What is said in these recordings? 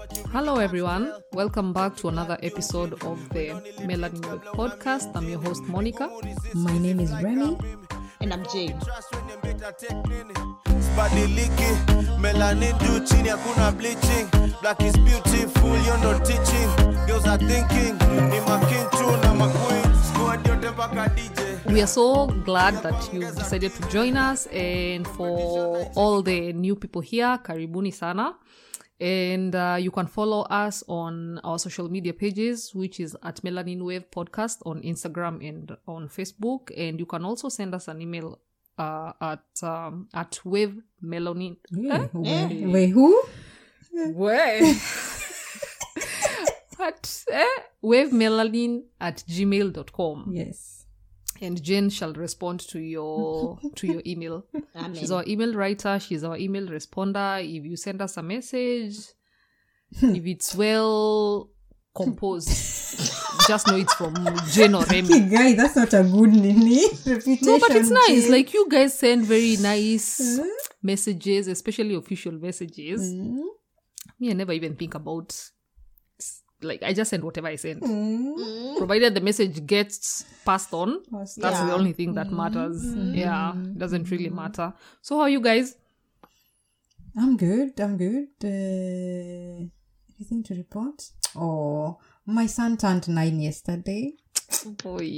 Hello everyone, welcome back to another episode of the Melanin Web podcast. I'm your host Monica. My name is Remy. And I'm Jane. Badiliki, melanin juu chini hakuna bleaching. Black is beautiful, you're not teaching. Girls are thinking, ni making tu na maqueen. Squad yote mpaka DJ. We are so glad that you've decided to join us, and for all the new people here, karibuni sana. And you can follow us on our social media pages, which is at Melanin Wave Podcast on Instagram and on Facebook. And you can also send us an email at Wave Melanin. Wait, who? Where? At wavemelanin@gmail.com. Yes. And Jen shall respond to your email. Amen. She's our email writer. She's our email responder. If you send us a message, if it's well composed, just know it's from Jen or Remy. Hey, guy, that's not a good reputation. No, but it's nice. Jane. Like, you guys send very nice messages, especially official messages. Me, I never even think about, like, I just send whatever I send. Provided the message gets passed on, that's the only thing that matters. Yeah, doesn't really matter. So how are you guys? I'm good. Anything to report? Oh, my son turned 9 yesterday. Boy.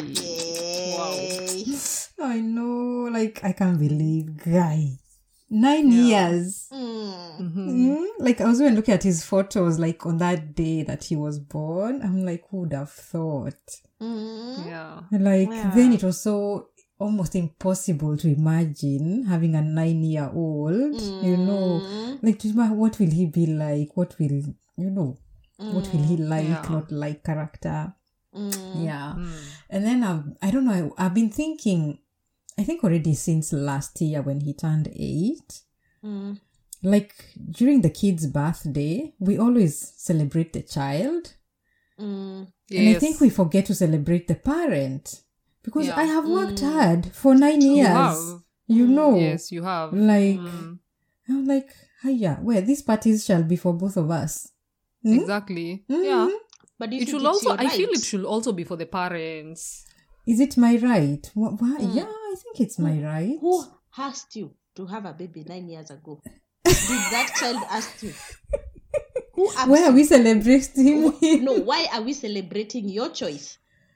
Yay. I know, like, I can't believe, guy. 9 years. Like, I was even looking at his photos, like, on that day that he was born. I'm like, who would have thought? Yeah. Like, then it was so almost impossible to imagine having a 9-year-old, you know, like, to imagine what will he be like? What will, you know, what will he like, not like character? Yeah. And then, I don't know, I've been thinking, I think already since last year when he turned 8, like, during the kid's birthday, we always celebrate the child. And I think we forget to celebrate the parent. Because I have worked hard for 9 years. You have. You know. Yes, you have. Like, I'm like, hiya, well, these parties shall be for both of us. Exactly. Yeah. But you It think should it's also, your I feel right? it should also be for the parents. Is it my right? What? Yeah, I think it's my right. Who asked you to have a baby 9 years ago? Did that child ask you? Who asked Why are you? we celebrating? No, why are we celebrating your choice?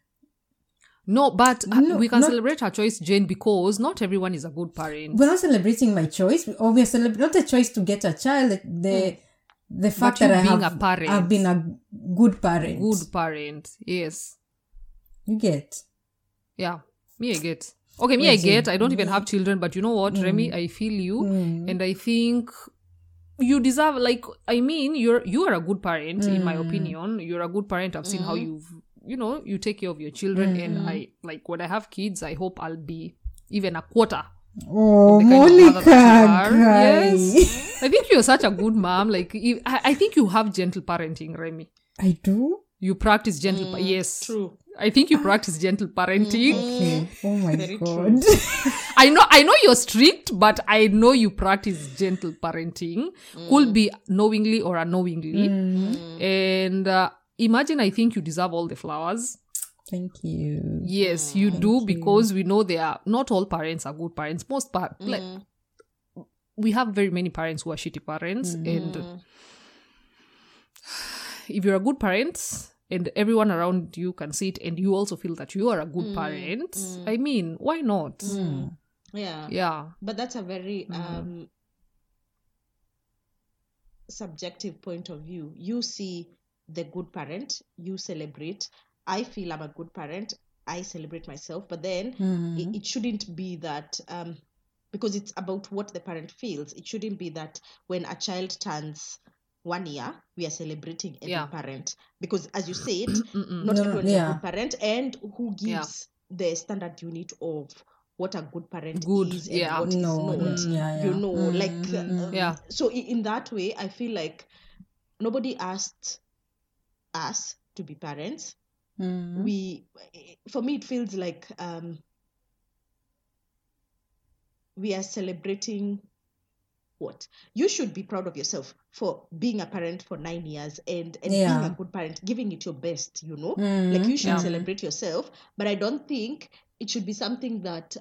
No, but No, we can not- celebrate her choice, Jane, because not everyone is a good parent. We're not celebrating my choice, or we're celebrating not a choice to get a child. The fact you that I being have a parent. I've been a good parent. Good parent. Yes. You get. Yeah. Me, I get. Okay, me, I get. I don't even have children, but you know what, Remy? I feel you. And I think you deserve, like, I mean, you are a good parent, in my opinion. You're a good parent. I've seen how you take care of your children. And I, like, when I have kids, I hope I'll be even a quarter. Oh, the kind of mother Monica, that you are. guy. Yes. I think you're such a good mom. Like, I think you have gentle parenting, Remy. I do? You practice gentle, yes. True. I think you practice gentle parenting. Okay. Oh my Very God. I know you're strict, but I know you practice gentle parenting. Could be knowingly or unknowingly. And imagine, I think you deserve all the flowers. Thank you. Yes, you do, because we know not all parents are good parents. Most like, we have very many parents who are shitty parents. And if you're a good parent and everyone around you can see it, and you also feel that you are a good parent, I mean, why not? Yeah. Yeah. But that's a very subjective point of view. You see the good parent, you celebrate. I feel I'm a good parent, I celebrate myself. But then it shouldn't be that, because it's about what the parent feels. It shouldn't be that when a child turns 1 year, we are celebrating every parent. Because as you said, not everyone is a good parent. And who gives the standard unit of what a good parent is and what is not. You know, like, so in that way, I feel like nobody asked us to be parents. For me, it feels like we are celebrating what? You should be proud of yourself for being a parent for 9 years and Yeah. being a good parent, giving it your best, like you should celebrate yourself, but I don't think it should be something that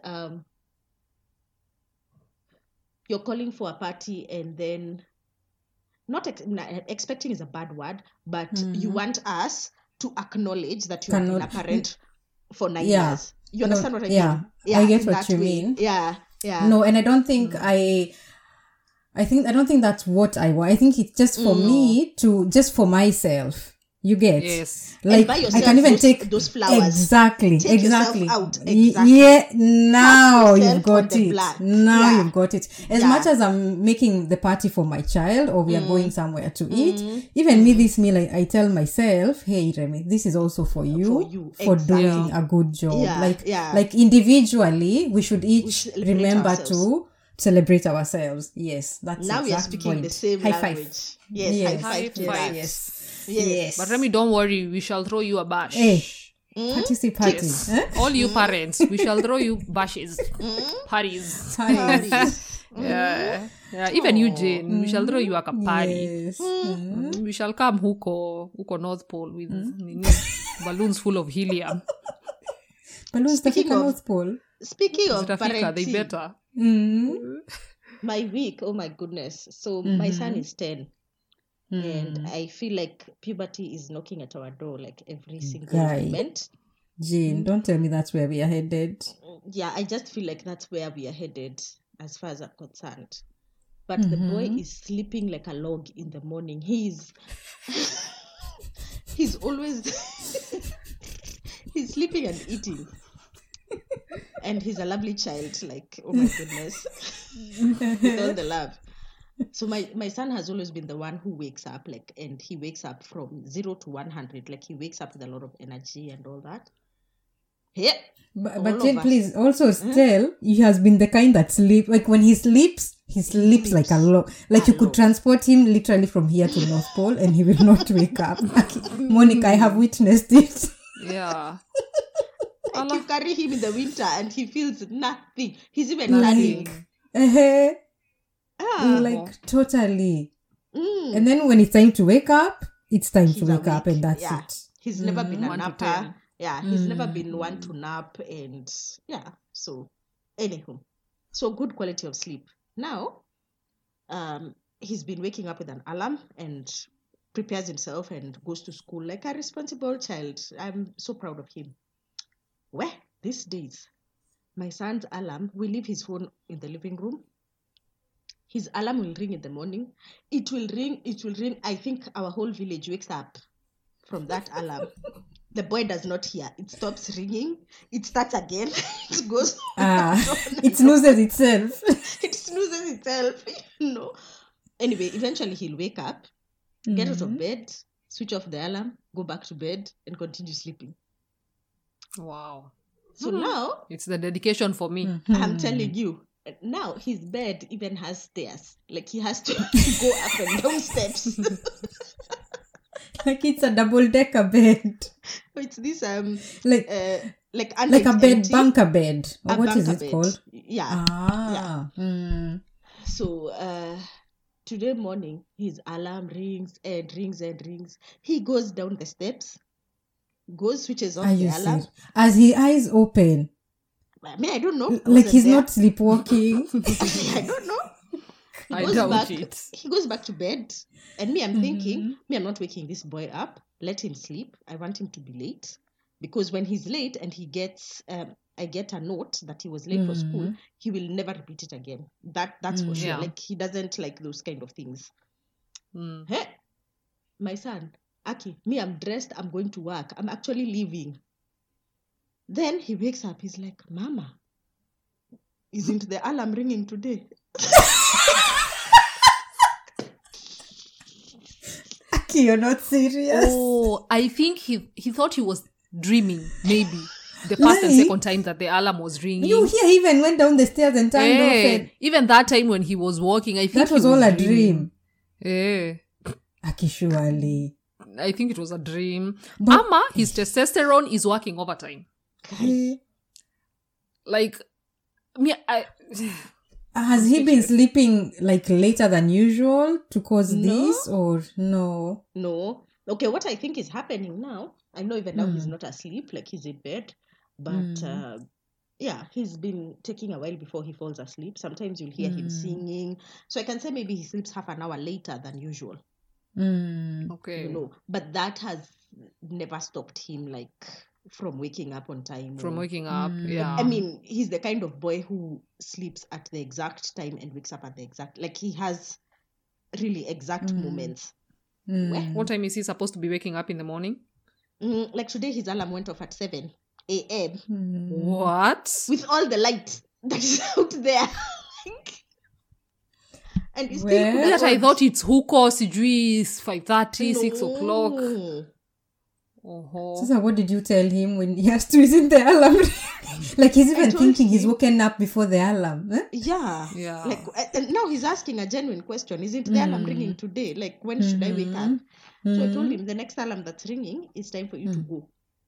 you're calling for a party and then not expecting is a bad word, but you want us to acknowledge that you have been a parent for 9 years. You understand what I mean? Yeah, I get what you mean. Yeah. No, and I don't think I don't think that's what I want. I think it's just for me to, just for myself. You get? Yes. Like, buy yourself I can even take those flowers. Exactly. Take yourself out. Yeah, now you've got it. Blood. Now you've got it. As much as I'm making the party for my child, or we are going somewhere to eat, even me, this meal, I tell myself, hey, Remy, this is also for you for doing a good job. Like individually, we should each remember ourselves. To celebrate ourselves. Yes, that's now we are exact speaking point. the same High language. five. Yes, high High five to five. that. Yes. Yes. But Remy, don't worry, we shall throw you a bash. Hey, party. Yes. All you parents, we shall throw you bashes. Parties. Yeah. Even you, Jane, we shall throw you a party. Yes. We shall come huko North Pole with balloons full of helium. Balloons Speaking Tafika of- North Pole. Speaking of Zitafika, they parenting, better. my week, oh my goodness. So my son is 10. And I feel like puberty is knocking at our door like every single Guy. moment. Jane, don't tell me that's where we are headed. Yeah, I just feel like that's where we are headed as far as I'm concerned. But the boy is sleeping like a log in the morning. He's always he's sleeping and eating. And he's a lovely child, like, oh my goodness. With all the love. So my son has always been the one who wakes up, like, and he wakes up from 0 to 100. Like, he wakes up with a lot of energy and all that. Yeah. But Jane, please, also still, he has been the kind that sleep, like when he sleeps like a log. Like you could transport him literally from here to North Pole and he will not wake up. Monica, I have witnessed it. Yeah. Like, you carry him in the winter and he feels nothing. He's even learning. Like totally. And then when it's time to wake up, it's time to wake up and that's it. He's never been a 1 to napper. 10. Yeah, he's never been one to nap, and so anywho. So good quality of sleep. Now, he's been waking up with an alarm and prepares himself and goes to school like a responsible child. I'm so proud of him. Well, these days, my son's alarm, we leave his phone in the living room. His alarm will ring in the morning. It will ring. I think our whole village wakes up from that alarm. The boy does not hear. It stops ringing. It starts again. It goes. It snoozes itself. It snoozes itself, Anyway, eventually he'll wake up, get out of bed, switch off the alarm, go back to bed, and continue sleeping. Wow. So now, It's the dedication for me. I'm telling you, now his bed even has stairs. Like, he has to go up and down steps. Like it's a double-decker bed. It's this like a bed, bunker bed. Or what is it bed. called? Yeah. So, So today morning, his alarm rings and rings and rings. He goes down the steps, switches off the alarm. As his eyes open. I mean, I don't know. Like he's not sleepwalking. I don't know. I doubt it. He goes back to bed. And me, I'm thinking, I'm not waking this boy up. Let him sleep. I want him to be late. Because when he's late and he gets, I get a note that he was late for school, he will never repeat it again. That's for sure. Yeah. Like, he doesn't like those kind of things. Hey, my son, Aki, me, I'm dressed. I'm going to work. I'm actually leaving. Then he wakes up. He's like, Mama, isn't the alarm ringing today? You're not serious. Oh, I think he thought he was dreaming, maybe. The first and second time that the alarm was ringing. You hear he even went down the stairs and turned off it. Even that time when he was walking, I think That was all a dream. Aki, surely. I think it was a dream. Ama, his testosterone is working overtime. Like, me, Has he been sleeping like later than usual to cause No. this or no? No. Okay, what I think is happening now, I know even now he's not asleep, like he's in bed, but yeah, he's been taking a while before he falls asleep. Sometimes you'll hear him singing. So I can say maybe he sleeps half an hour later than usual, Okay. you know, but that has never stopped him like from waking up on time. From or- waking up, yeah. I mean, he's the kind of boy who sleeps at the exact time and wakes up at the exact, like he has really exact moments. What time is he supposed to be waking up in the morning? Like today, his alarm went off at 7 a.m. What? with all the light that is out there. And he still Well, could have That I gone. thought it's huko, sijui, it's 5:30, 6 o'clock. No. Oh. So what did you tell him when he has to visit the alarm? Like he's even told thinking he's him. woken up before the alarm. Eh? Yeah. Yeah. Like, and now he's asking a genuine question. Isn't the alarm ringing today? Like, when should I wake up? So I told him the next alarm that's ringing, it's time for you to go.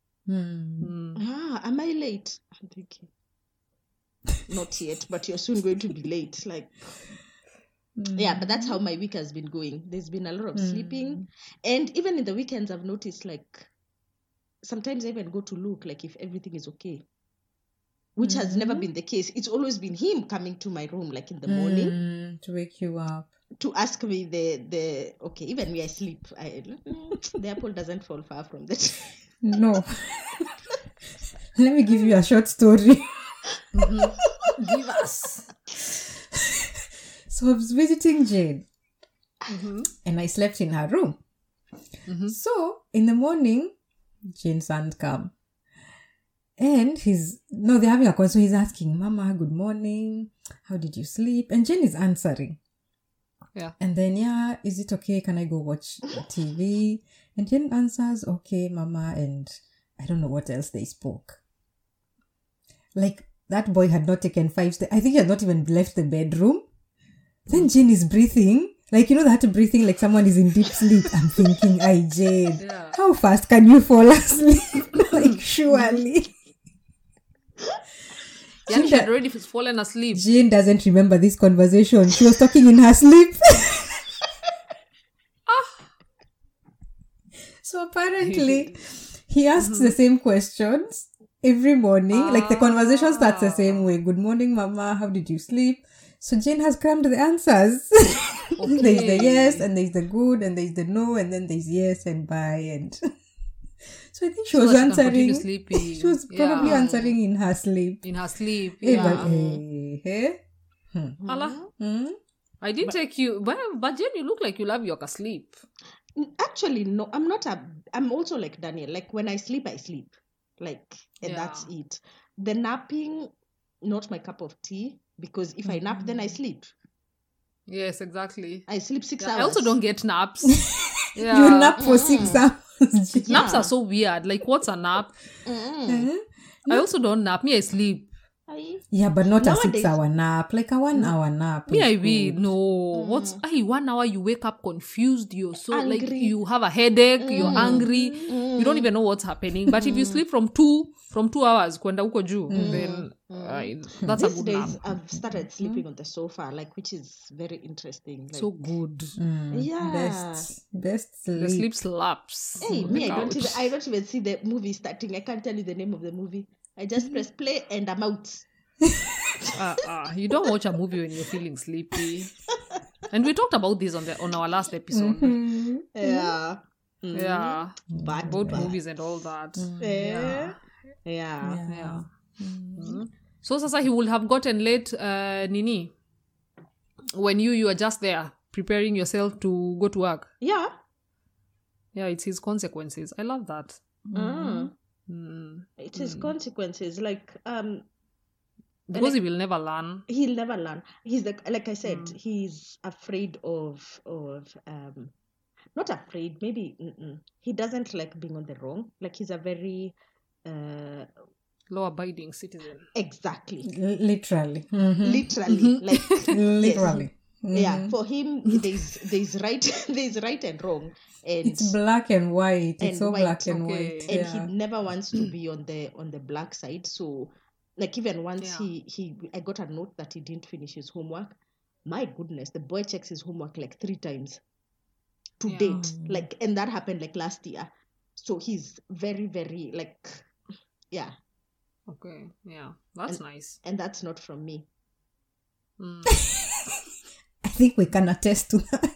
Am I late? I'm thinking, not yet, but you're soon going to be late. Like, yeah, but that's how my week has been going. There's been a lot of sleeping. And even in the weekends, I've noticed, like, sometimes I even go to look, like, if everything is okay, which has never been the case. It's always been him coming to my room, like, in the morning To wake you up. to ask me the okay, even when I sleep, the apple doesn't fall far from the tree. No. Let me give you a short story. Give us. So I was visiting Jane and I slept in her room. So in the morning, Jane's son come. And they're having a call. So he's asking, Mama, good morning. How did you sleep? And Jane is answering. Yeah. And then, yeah, is it okay? Can I go watch TV? And Jane answers, okay, Mama. And I don't know what else they spoke. Like, that boy had not taken 5 steps. I think he had not even left the bedroom. Then Jane is breathing. Like, you know that breathing like someone is in deep sleep. I'm thinking, Jane, how fast can you fall asleep? Like, surely. Yeah, she had already fallen asleep. Jane doesn't remember this conversation. She was talking in her sleep. So apparently, he asks the same questions every morning. Like the conversation starts the same way. Good morning, Mama. How did you sleep? So Jane has crammed the answers. There's the yes, and there's the good, and there's the no, and then there's yes and bye. And so I think she was that she can continue answering. sleeping. She was probably Yeah. answering in her sleep. In her sleep. Eh, Yeah. but, hey. Allah. Hmm? I did take you, but Jen, you look like you love your sleep. Actually, no, I'm not I'm also like Daniel. Like, when I sleep, like, and Yeah. that's it. The napping, not my cup of tea, because if I nap, then I sleep. Yes, exactly. I sleep 6 Yeah, hours. I also don't get naps. Yeah. You nap for 6 hours. Yeah. Naps are so weird. Like, what's a nap? I also don't nap. Me, I sleep. Yeah, but not a Nowadays- 6-hour nap, like a 1-hour nap. Me, is I will. good. No. What's 1 hour you wake up confused. You're so like Angry. you have a headache. You're angry. You don't even know what's happening. But if you sleep from 2 hours, kwenda huko juu, then that's a These good days, nap. I've started sleeping on the sofa, like, which is very interesting. Like, So good. yeah. Best The sleep. sleep slaps. Hey, on me, the couch. I don't even see the movie starting. I can't tell you the name of the movie. I just press play and I'm out. You don't watch a movie when you're feeling sleepy. And we talked about this on our last episode. Yeah. Yeah. But About movies and all that. yeah. Yeah. So Sasa, he would have gotten late, Nini, when you are just there preparing yourself to go to work. Yeah. Yeah, it's his consequences. I love that. It is consequences. Like, Because he will never learn. he'll never learn. He's like I said, he's afraid of not afraid, maybe he doesn't like being on the wrong. Like, he's a very Law-abiding citizen. exactly Literally. literally like Literally. yeah, for him there's right and wrong, and It's black and white. It's And so white, black and okay. white. and Yeah. he never wants to be on the black side. So Like even once Yeah. I got a note that he didn't finish his homework. My goodness, the boy checks his homework like 3 times to Yeah. date. Like, and that happened like last year. So he's very, very like, yeah. Okay. Yeah. That's nice. And that's not from me. I think we can attest to that.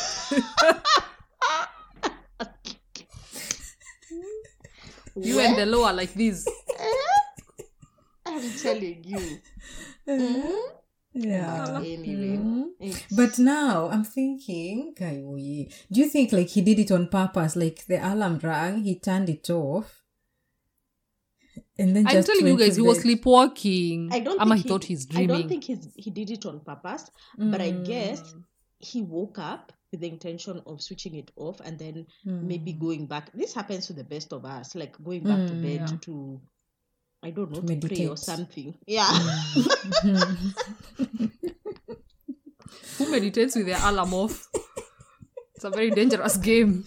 You and the law are like this. I'm telling you. Yeah. Anyway, But now I'm thinking, Kaiwoye, do you think like he did it on purpose? Like the alarm rang, he turned it off, and then I'm just telling you went to guys, he was bed? sleepwalking. I don't Ama think he thought he's dreaming. I don't think he did it on purpose, but I guess he woke up with the intention of switching it off and then maybe going back. This happens to the best of us, like going back to bed to, I don't know, to pray or meditate. something. Yeah. Who meditates with their alarm off? It's a very dangerous game.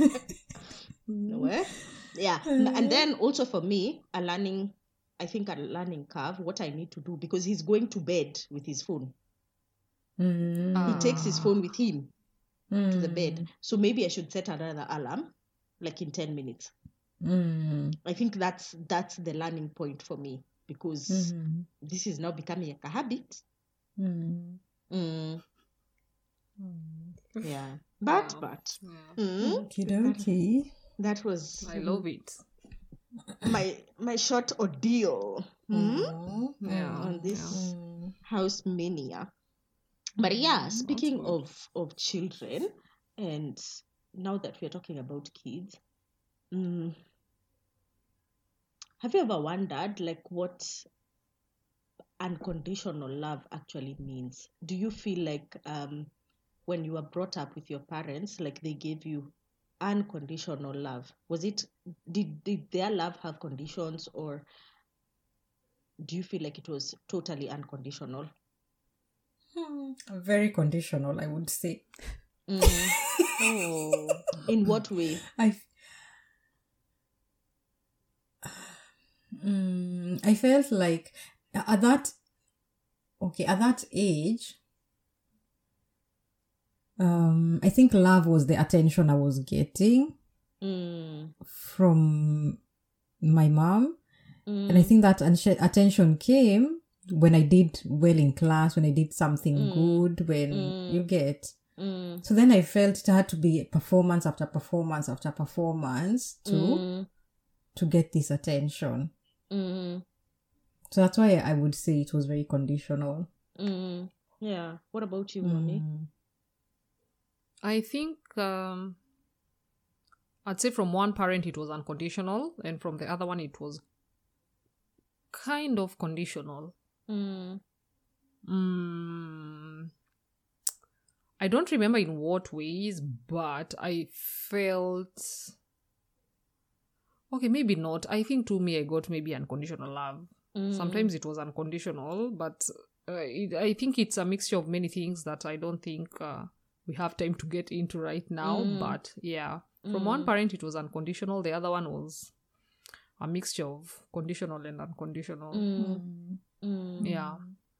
No, yeah. And then also for me, a learning curve, what I need to do, because he's going to bed with his phone. He takes his phone with him to the bed. So maybe I should set another alarm, like in 10 minutes. I think that's the learning point for me, because this is now becoming a habit. Yeah. But Okie that was I love it. my short ordeal on this Yeah. house mania. But yeah, speaking of children, and now that we're talking about kids, have you ever wondered like what unconditional love actually means? Do you feel like when you were brought up with your parents, like they gave you unconditional love? Was it, did their love have conditions, or do you feel like it was totally unconditional? Very conditional, I would say. Oh, in what way? I felt like at that age, I think love was the attention I was getting from my mom. And I think that attention came when I did well in class, when I did something good, when you get. So then I felt it had to be performance after performance after performance to get this attention. So that's why I would say it was very conditional. Yeah. What about you, Mommy? I think I'd say from one parent it was unconditional, and from the other one it was kind of conditional. I don't remember in what ways, but I felt... Okay, maybe not. I think to me I got maybe unconditional love. Sometimes it was unconditional, but I think it's a mixture of many things that I don't think we have time to get into right now. But yeah, from one parent it was unconditional, the other one was a mixture of conditional and unconditional. Yeah.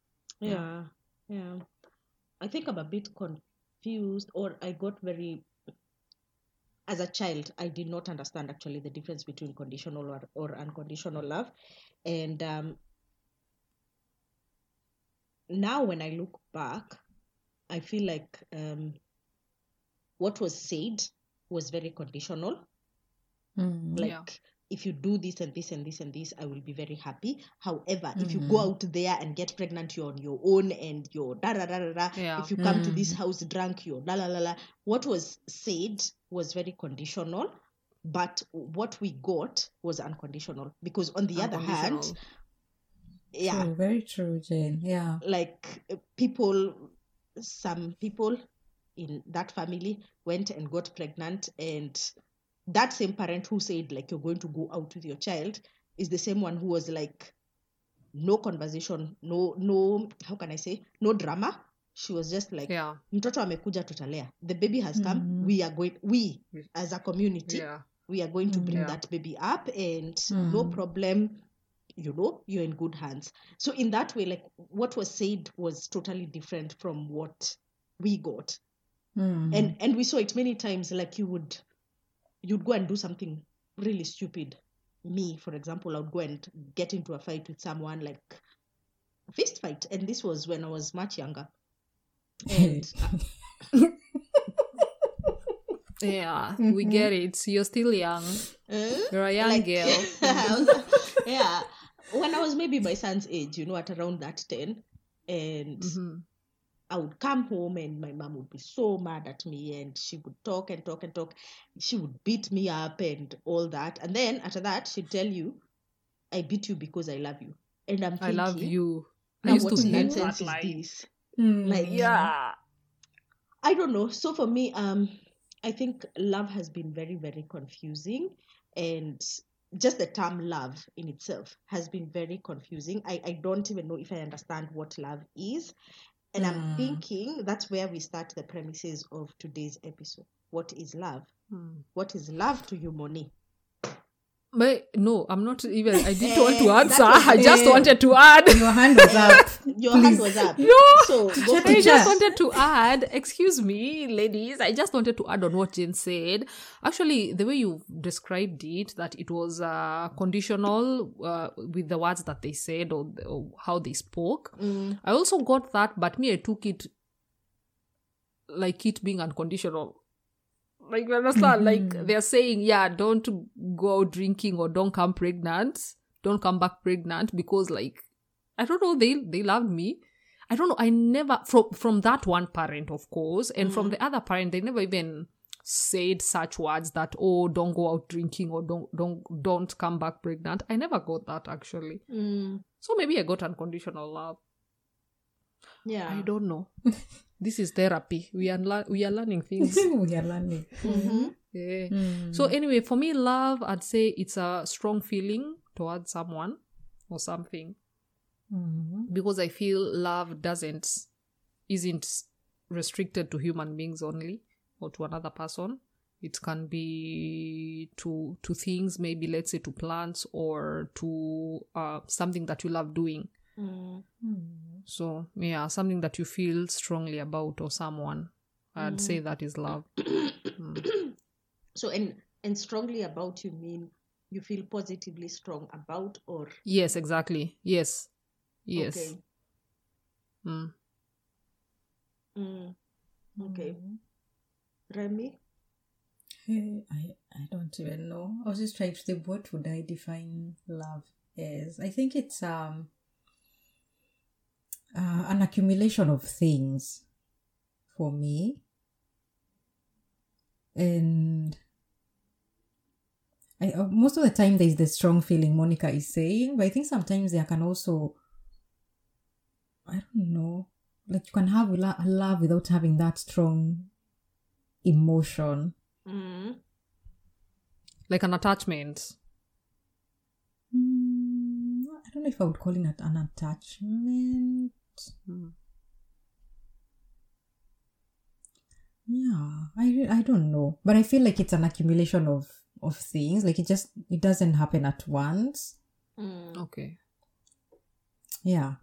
I think I'm a bit confused, or I got very... As a child, I did not understand actually the difference between conditional or unconditional love. And now when I look back, I feel like what was said was very conditional. If you do this and this and this and this, I will be very happy. However, if you go out there and get pregnant, you're on your own, and you're da da da da da. Yeah. If you come to this house drunk, you're la la la la. What was said was very conditional, but what we got was unconditional. Because on the other hand, True, very true, Jane. Yeah. Like some people in that family went and got pregnant, and that same parent who said like you're going to go out with your child is the same one who was like, no conversation, no how can I say, no drama. She was just like, mtoto amekuja tutalea, the baby has come, we as a community we are going to bring that baby up, and no problem you're in good hands. So in that way, like what was said was totally different from what we got. And we saw it many times. Like you'd go and do something really stupid. Me, for example, I would go and get into a fight with someone, like a fist fight, and this was when I was much younger. And Yeah, we get it. You're still young. You're a young girl. Yeah, when I was maybe my son's age, at around that 10, and I would come home and my mom would be so mad at me, and she would talk and talk and talk. She would beat me up and all that. And then after that, she'd tell you, I beat you because I love you. And I'm thinking, I love you. I now used what to hate nonsense that is line. this? Like, Yeah. I don't know. So for me, I think love has been very, very confusing, and just the term love in itself has been very confusing. I don't even know if I understand what love is. And I'm thinking that's where we start the premises of today's episode. What is love? What is love to you, Moni? But no, I'm not even. I didn't want to answer. that was- I just wanted to add. Your hand was up. Your hand was up. No. So go Chat for I it. just wanted to add, excuse me, ladies, I just wanted to add on what Jen said. Actually, the way you described it, that it was conditional with the words that they said or how they spoke. I also got that, but me, I took it like it being unconditional. Like, you understand? Like, they're saying, yeah, don't go out drinking or don't come come back pregnant because, like, I don't know, they loved me. I don't know, I never, from that one parent, of course, and from the other parent, they never even said such words that, oh, don't go out drinking or don't come back pregnant. I never got that, actually. So maybe I got unconditional love. Yeah. I don't know. This is therapy. We are learning things. We are learning. Yeah. So anyway, for me, love, I'd say it's a strong feeling towards someone or something. Because I feel love isn't restricted to human beings only or to another person. It can be to things, maybe let's say to plants or to something that you love doing. So yeah, something that you feel strongly about or someone. I'd say that is love. So and strongly about, you mean you feel positively strong about, or Yes, exactly. Yes. okay. Okay. Remy? I don't even know. I was just trying to think, what would I define love as? I think it's an accumulation of things for me. And most of the time there's the strong feeling Monica is saying, but I think sometimes there can also, I don't know, like you can have love without having that strong emotion. Like an attachment. I don't know if I would call it an attachment. Yeah, I don't know, but I feel like it's an accumulation of things. Like it doesn't happen at once. Okay. Yeah.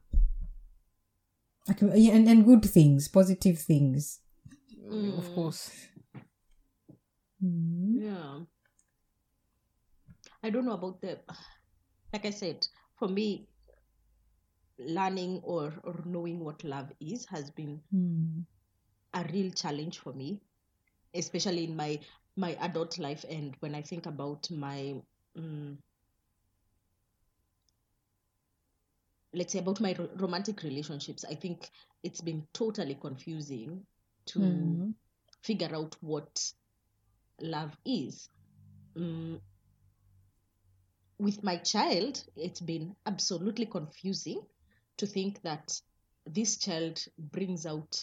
And good things, positive things. Of course. Yeah. I don't know about like I said, for me, learning or knowing what love is has been a real challenge for me, especially in my adult life. And when I think about my let's say about my romantic relationships, I think it's been totally confusing to figure out what love is. With my child, it's been absolutely confusing to think that this child brings out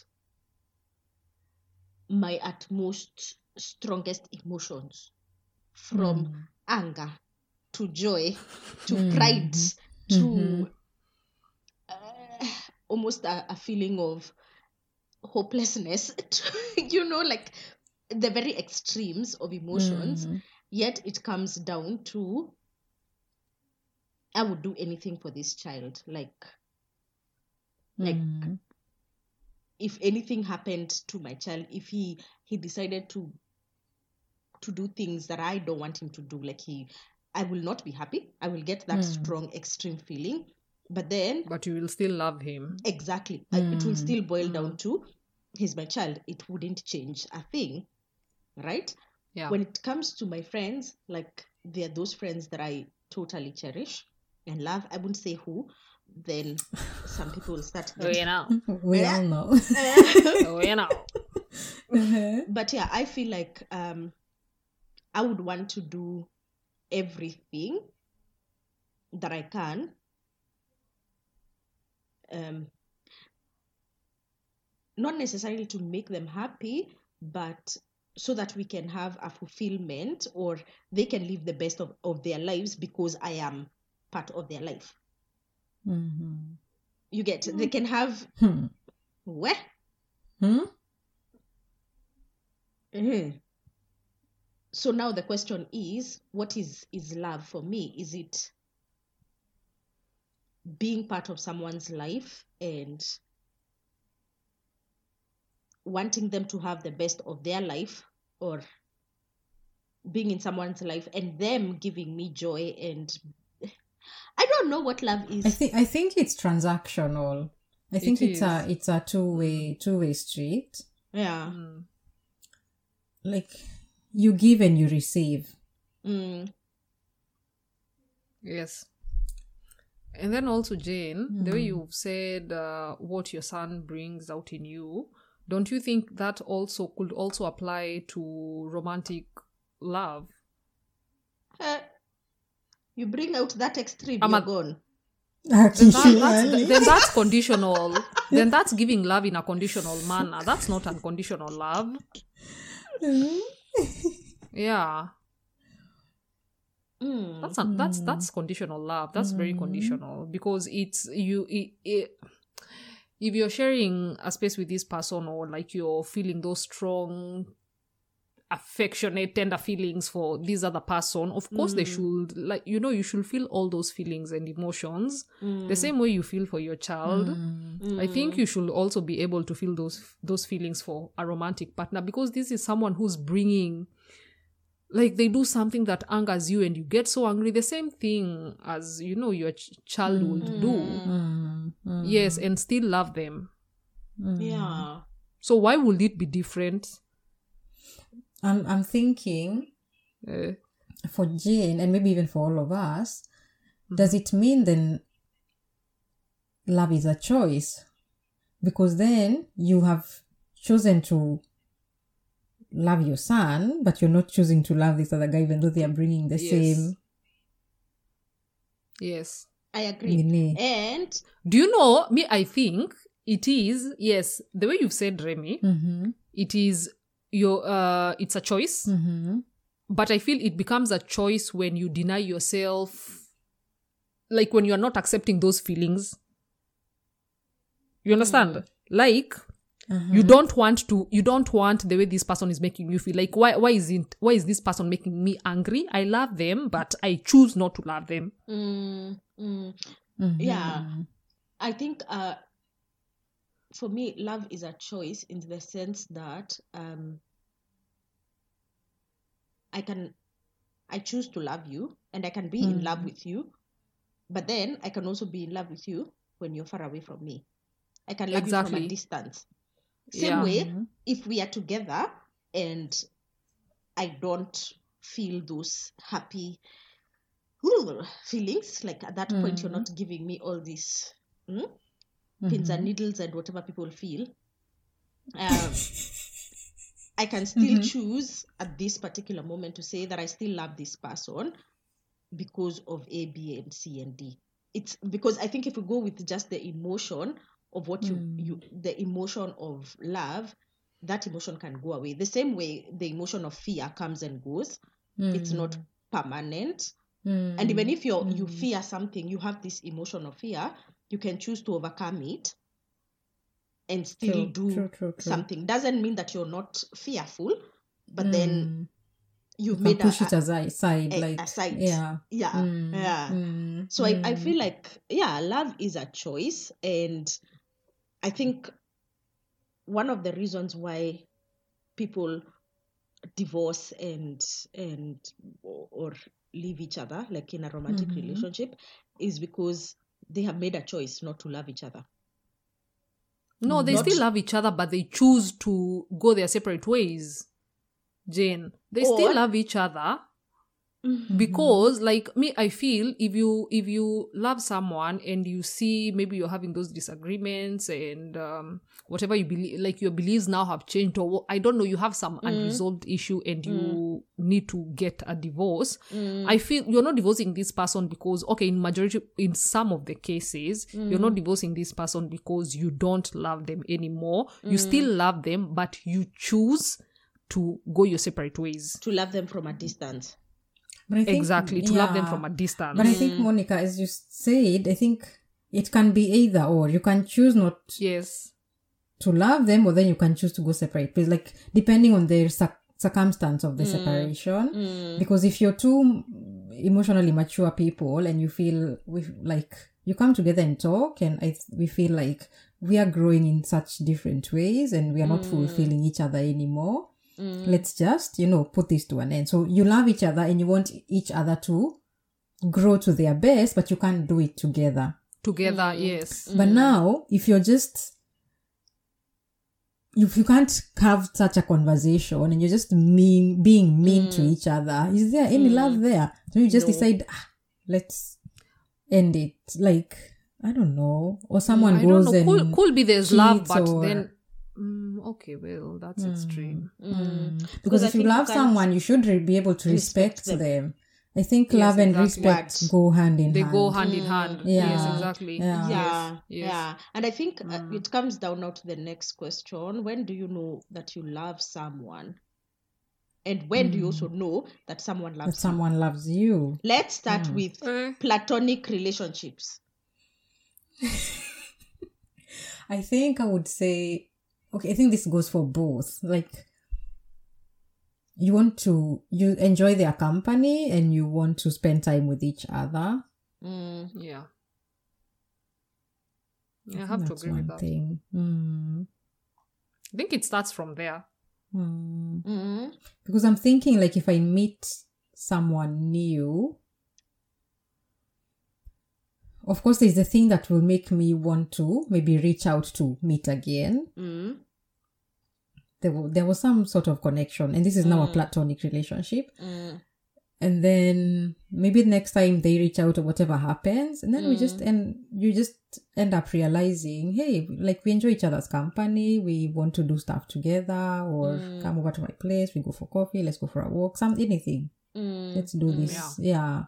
my utmost strongest emotions, from anger to joy to pride to almost a feeling of hopelessness to, like the very extremes of emotions. Yet it comes down to I would do anything for this child. Like if anything happened to my child, if he decided to do things that I don't want him to do, like I will not be happy. I will get that strong, extreme feeling. But you will still love him. Exactly. It will still boil down to, he's my child. It wouldn't change a thing, right? Yeah. When it comes to my friends, like they're those friends that I totally cherish and love. I wouldn't say who. Then some people will start. We know. We all know. We know. But yeah, I feel like I would want to do everything that I can. Not necessarily to make them happy, but so that we can have a fulfillment, or they can live the best of their lives because I am part of their life. You get, they can have what? So now the question is, what is love for me? Is it being part of someone's life and wanting them to have the best of their life, or being in someone's life and them giving me joy? And I don't know what love is. I think it's transactional. I think it's a two-way street. Yeah. Like you give and you receive. Yes. And then also, Jane, the way you've said what your son brings out in you, don't you think that also could also apply to romantic love? You bring out that extreme, you're gone. Then that's conditional. Then that's giving love in a conditional manner. That's not unconditional love. Yeah. That's conditional love. That's very conditional, because it's if you're sharing a space with this person, or like you're feeling those strong, affectionate, tender feelings for this other person, of course they should, like, you should feel all those feelings and emotions the same way you feel for your child. I think you should also be able to feel those feelings for a romantic partner, because this is someone who's bringing, like, they do something that angers you and you get so angry, the same thing as your child would do. Yes, and still love them. Yeah. So why would it be different? I'm thinking for Jane, and maybe even for all of us, does it mean then love is a choice? Because then you have chosen to love your son, but you're not choosing to love this other guy, even though they are bringing the same. Yes, I agree. And do you know me? I think it is, yes, the way you've said, Remy, it is it's a choice, but I feel it becomes a choice when you deny yourself, like when you're not accepting those feelings. You understand? Like, you don't want the way this person is making you feel. Like, why is this person making me angry? I love them, but I choose not to love them. Yeah, I think for me, love is a choice in the sense that I choose to love you, and I can be in love with you, but then I can also be in love with you when you're far away from me. I can love you from a distance. Same way, if we are together and I don't feel those happy feelings, like at that point you're not giving me all these pins and needles and whatever people feel, I can still choose at this particular moment to say that I still love this person because of A, B, and C, and D. It's because I think if we go with just the emotion of what the emotion of love, that emotion can go away. The same way the emotion of fear comes and goes. It's not permanent. And even if you fear something, you have this emotion of fear, you can choose to overcome it and still do something. Doesn't mean that you're not fearful, but then you've can made push it aside, like aside. yeah. So I feel like love is a choice, and I think one of the reasons why people divorce and or leave each other, like in a romantic relationship, is because they have made a choice not to love each other. No, they still love each other, but they choose to go their separate ways. Jane, they still love each other because, like me, I feel if you love someone and you see maybe you're having those disagreements and whatever you believe, like your beliefs now have changed, or I don't know, you have some unresolved issue and you need to get a divorce. I feel you're not divorcing this person because, okay, in some of the cases, you're not divorcing this person because you don't love them anymore. You still love them, but you choose to go your separate ways. To love them from a distance. But I think, exactly, to love them from a distance. But I think, Monica, as you said, I think it can be either or. You can choose not to love them, or then you can choose to go separate. But like, depending on the circumstance of the separation. Because if you're two emotionally mature people and you feel like you come together and talk, and we feel like we are growing in such different ways and we are not fulfilling each other anymore. Let's just, put this to an end. So you love each other and you want each other to grow to their best, but you can't do it together. Yes. But now, if you're just, if you can't have such a conversation and you're just being mean to each other, is there any love there? So you just decide, let's end it. Like, I don't know. Or someone goes and could be there's love, but or, then okay, well, that's extreme. Because if you love someone, you should be able to respect them. I think love and respect go hand in hand. They go hand in hand. Yeah. Yes, exactly. Yeah. And I think it comes down now to the next question. When do you know that you love someone? And when do you also know that someone loves you? Someone loves you. Let's start with platonic relationships. I think I would say, okay, I think this goes for both. Like, you enjoy their company and you want to spend time with each other. Yeah. I have to agree with that. Thing. I think it starts from there. Because I'm thinking, like, if I meet someone new, of course, there's the thing that will make me want to maybe reach out to meet again. There was some sort of connection, and this is now a platonic relationship. And then maybe next time they reach out or whatever happens, and then you just end up realizing, hey, like, we enjoy each other's company, we want to do stuff together, or come over to my place, we go for coffee, let's go for a walk, anything. Let's do this. Yeah.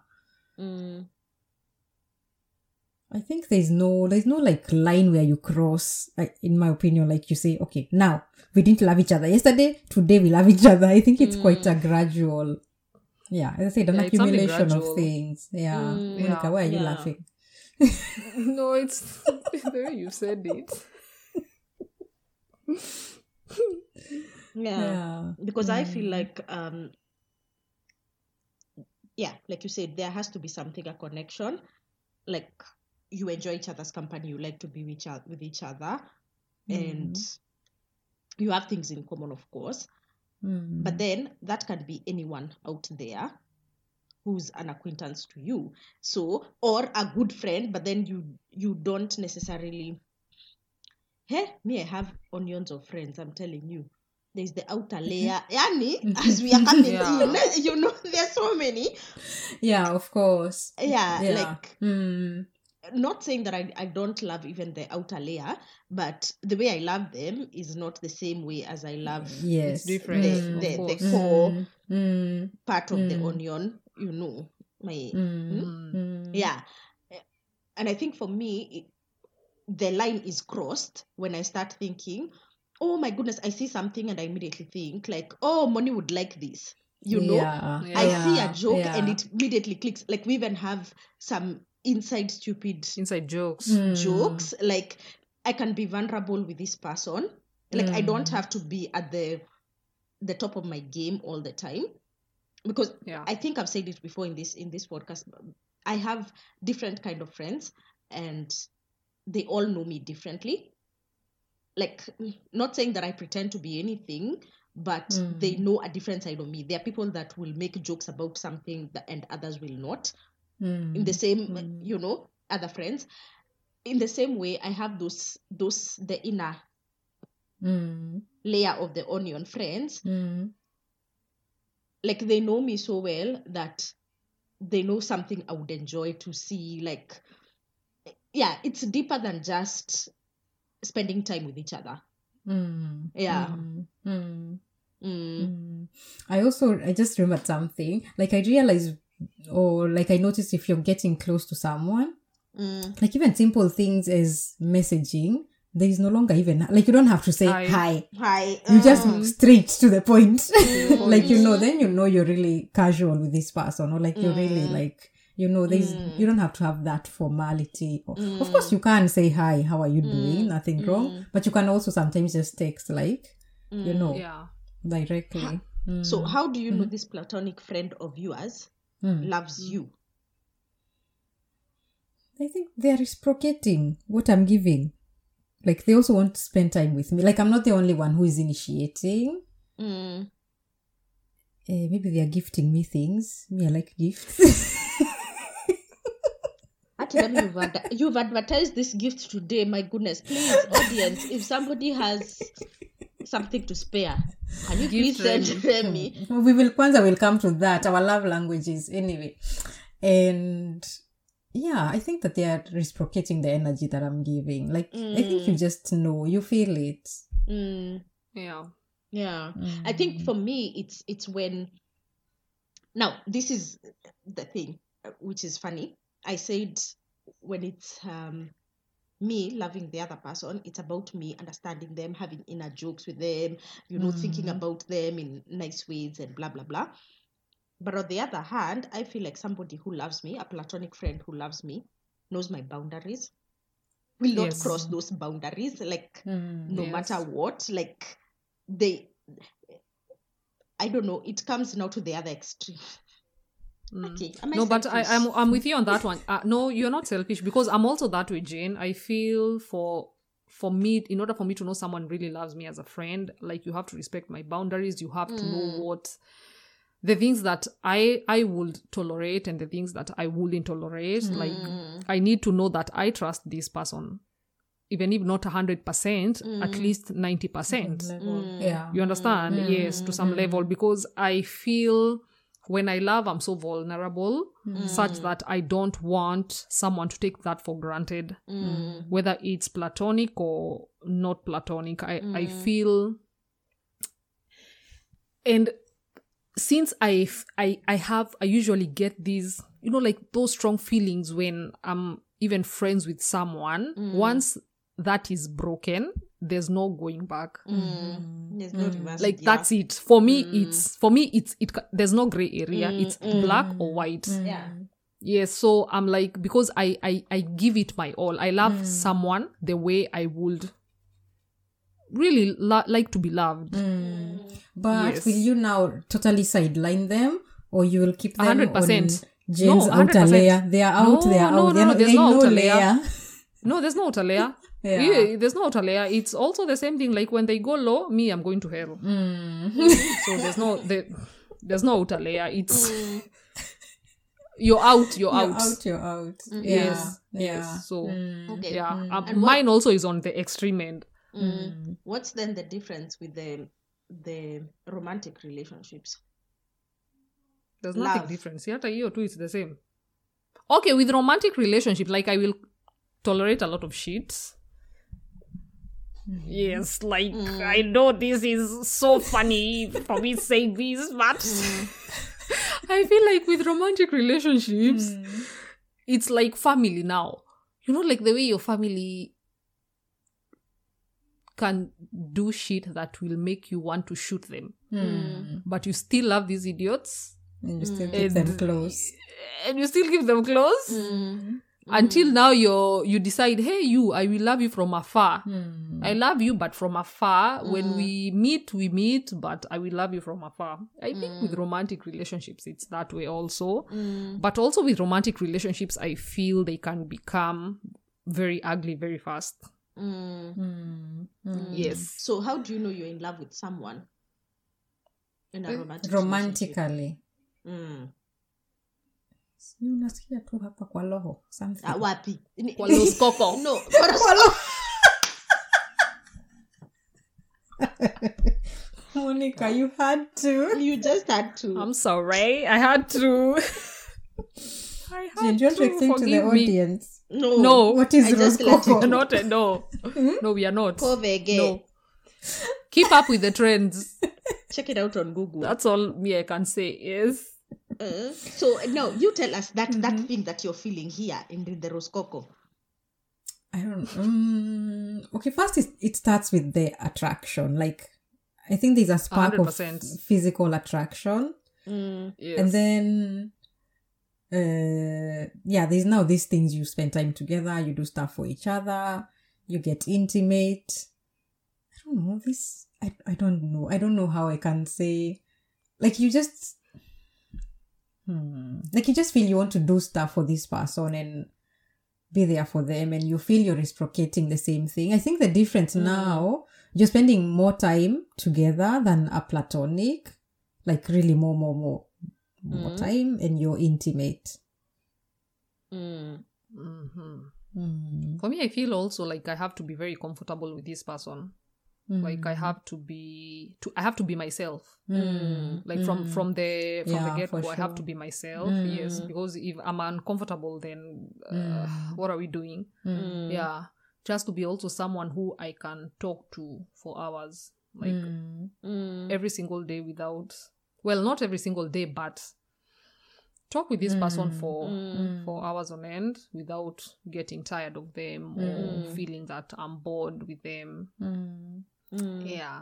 I think there's no like line where you cross, in my opinion, like you say, okay, now we didn't love each other yesterday, today we love each other. I think it's quite a gradual, as I said, an accumulation of things. Yeah. Monica, why are you laughing? No, it's the way you said it. Because I feel like like you said, there has to be something, a connection, like you enjoy each other's company, you like to be with each other, and you have things in common, of course. But then that can be anyone out there who's an acquaintance to you, or a good friend, but then you don't necessarily. Hey, me, I have onions of friends, I'm telling you. There's the outer layer. Yani, as we are coming in, there's so many. Yeah, of course. Like, not saying that I don't love even the outer layer, but the way I love them is not the same way as I love different. The core part of the onion, Yeah. And I think for me, the line is crossed when I start thinking, oh my goodness, I see something and I immediately think like, oh, Moni would like this. I see a joke and it immediately clicks. Like, we even have some inside jokes. Like, I can be vulnerable with this person. Like, I don't have to be at the top of my game all the time. because Yeah. I think I've said it before in this podcast. I have different kind of friends, and they all know me differently. Like, not saying that I pretend to be anything, but they know a different side of me. There are people that will make jokes about something and others will not. In the same, other friends. In the same way, I have those the inner layer of the onion friends. Like, they know me so well that they know something I would enjoy to see. Like, yeah, it's deeper than just spending time with each other. Yeah. I just remembered something. Like, I realized, or like I noticed, if you're getting close to someone, like even simple things as messaging, there is no longer even, like, you don't have to say hi. You just straight to the point. Like, then you're really casual with this person, or like you're really like, there's, you don't have to have that formality. Of course, you can say hi, how are you doing? Nothing wrong. But you can also sometimes just text, like, directly. So how do you know this platonic friend of yours loves you? I think they are reciprocating what I'm giving. Like, they also want to spend time with me. Like, I'm not the only one who is initiating. Maybe they are gifting me things. Me, I like gifts. You've advertised this gift today. My goodness, please, audience, if somebody has something to spare, can you please send me? We'll come to that. Our love languages, anyway. And yeah, I think that they are reciprocating the energy that I'm giving. Like, I think you just know, you feel it. Yeah. I think for me, it's when, now this is the thing, which is funny. I said when it's me loving the other person, it's about me understanding them, having inner jokes with them, thinking about them in nice ways and blah, blah, blah. But on the other hand, I feel like somebody who loves me, a platonic friend who loves me, knows my boundaries, will not cross those boundaries, like, no matter what. Like, I don't know, it comes now to the other extreme. Okay. No, but I'm with you on that one. No, you're not selfish, because I'm also that way, Jane. I feel for me, in order for me to know someone really loves me as a friend, like, you have to respect my boundaries. You have to know what the things that I would tolerate and the things that I wouldn't tolerate. Like, I need to know that I trust this person, even if not 100%, at least 90%. Yeah. You understand? Yes, to some level, because I feel when I love, I'm so vulnerable, such that I don't want someone to take that for granted, whether it's platonic or not platonic. I feel, and since I usually get these, like those strong feelings when I'm even friends with someone. Once that is broken, there's no going back. There's no reverse. Like, that's it. For me, it's there's no gray area. It's black or white. Yeah. Yes. So I'm like, because I give it my all. I love someone the way I would really like to be loved. But will you now totally sideline them, or you will keep them 100%. on Jane's outer layer? They are out. They are out. No, there's no outer layer. No, there's no outer layer. Yeah. There's no outer layer. It's also the same thing. Like, when they go low, me, I'm going to hell. So there's no outer layer. It's you're out. You're out. Yes. So Okay. yeah, mine also is on the extreme end. What's then the difference with the romantic relationships? There's nothing different. See, after year 2, it's the same. Okay, with romantic relationship, like, I will tolerate a lot of shit. Yes, like, I know this is so funny for me saying this, but I feel like with romantic relationships, it's like family now. Like the way your family can do shit that will make you want to shoot them. But you still love these idiots. And you still keep them close. And you still keep them close. until now you decide, hey, I will love you from afar. I love you, but from afar. When we meet, but I will love you from afar. I think with romantic relationships, it's that way also. But also with romantic relationships, I feel they can become very ugly very fast. Yes. So how do you know you're in love with someone in a romantic romantically? relationship? Unasikia tu hapa kwa roho something. Wapi? Kwa Los Coco. No. Monica, you had to. You just had to. I'm sorry. I had to. Do you want to explain to the audience? No. What is I just Rose Coco? Not no. No, we are not. Povege. No. Keep up with the trends. Check it out on Google. That's all me I can say is. So no, you tell us that thing that you're feeling here in the Rose Coco. I don't. Okay, first it starts with the attraction. Like, I think there's a spark 100%. of physical attraction, Yes. and then, there's now these things you spend time together, you do stuff for each other, you get intimate. I don't know this. I don't know. I don't know how I can say. Like, you just. Like, you just feel you want to do stuff for this person and be there for them, and you feel you're reciprocating the same thing. I think the difference now, you're spending more time together than a platonic, like really more time, and you're intimate. For me, I feel also like I have to be very comfortable with this person. Like I have to be myself. Like from the get-go, for I have sure. to be myself. Yes, because if I'm uncomfortable, then what are we doing? Yeah, just to be also someone who I can talk to for hours, like every single day without. Well, not every single day, but talk with this person for hours on end without getting tired of them or feeling that I'm bored with them. Yeah.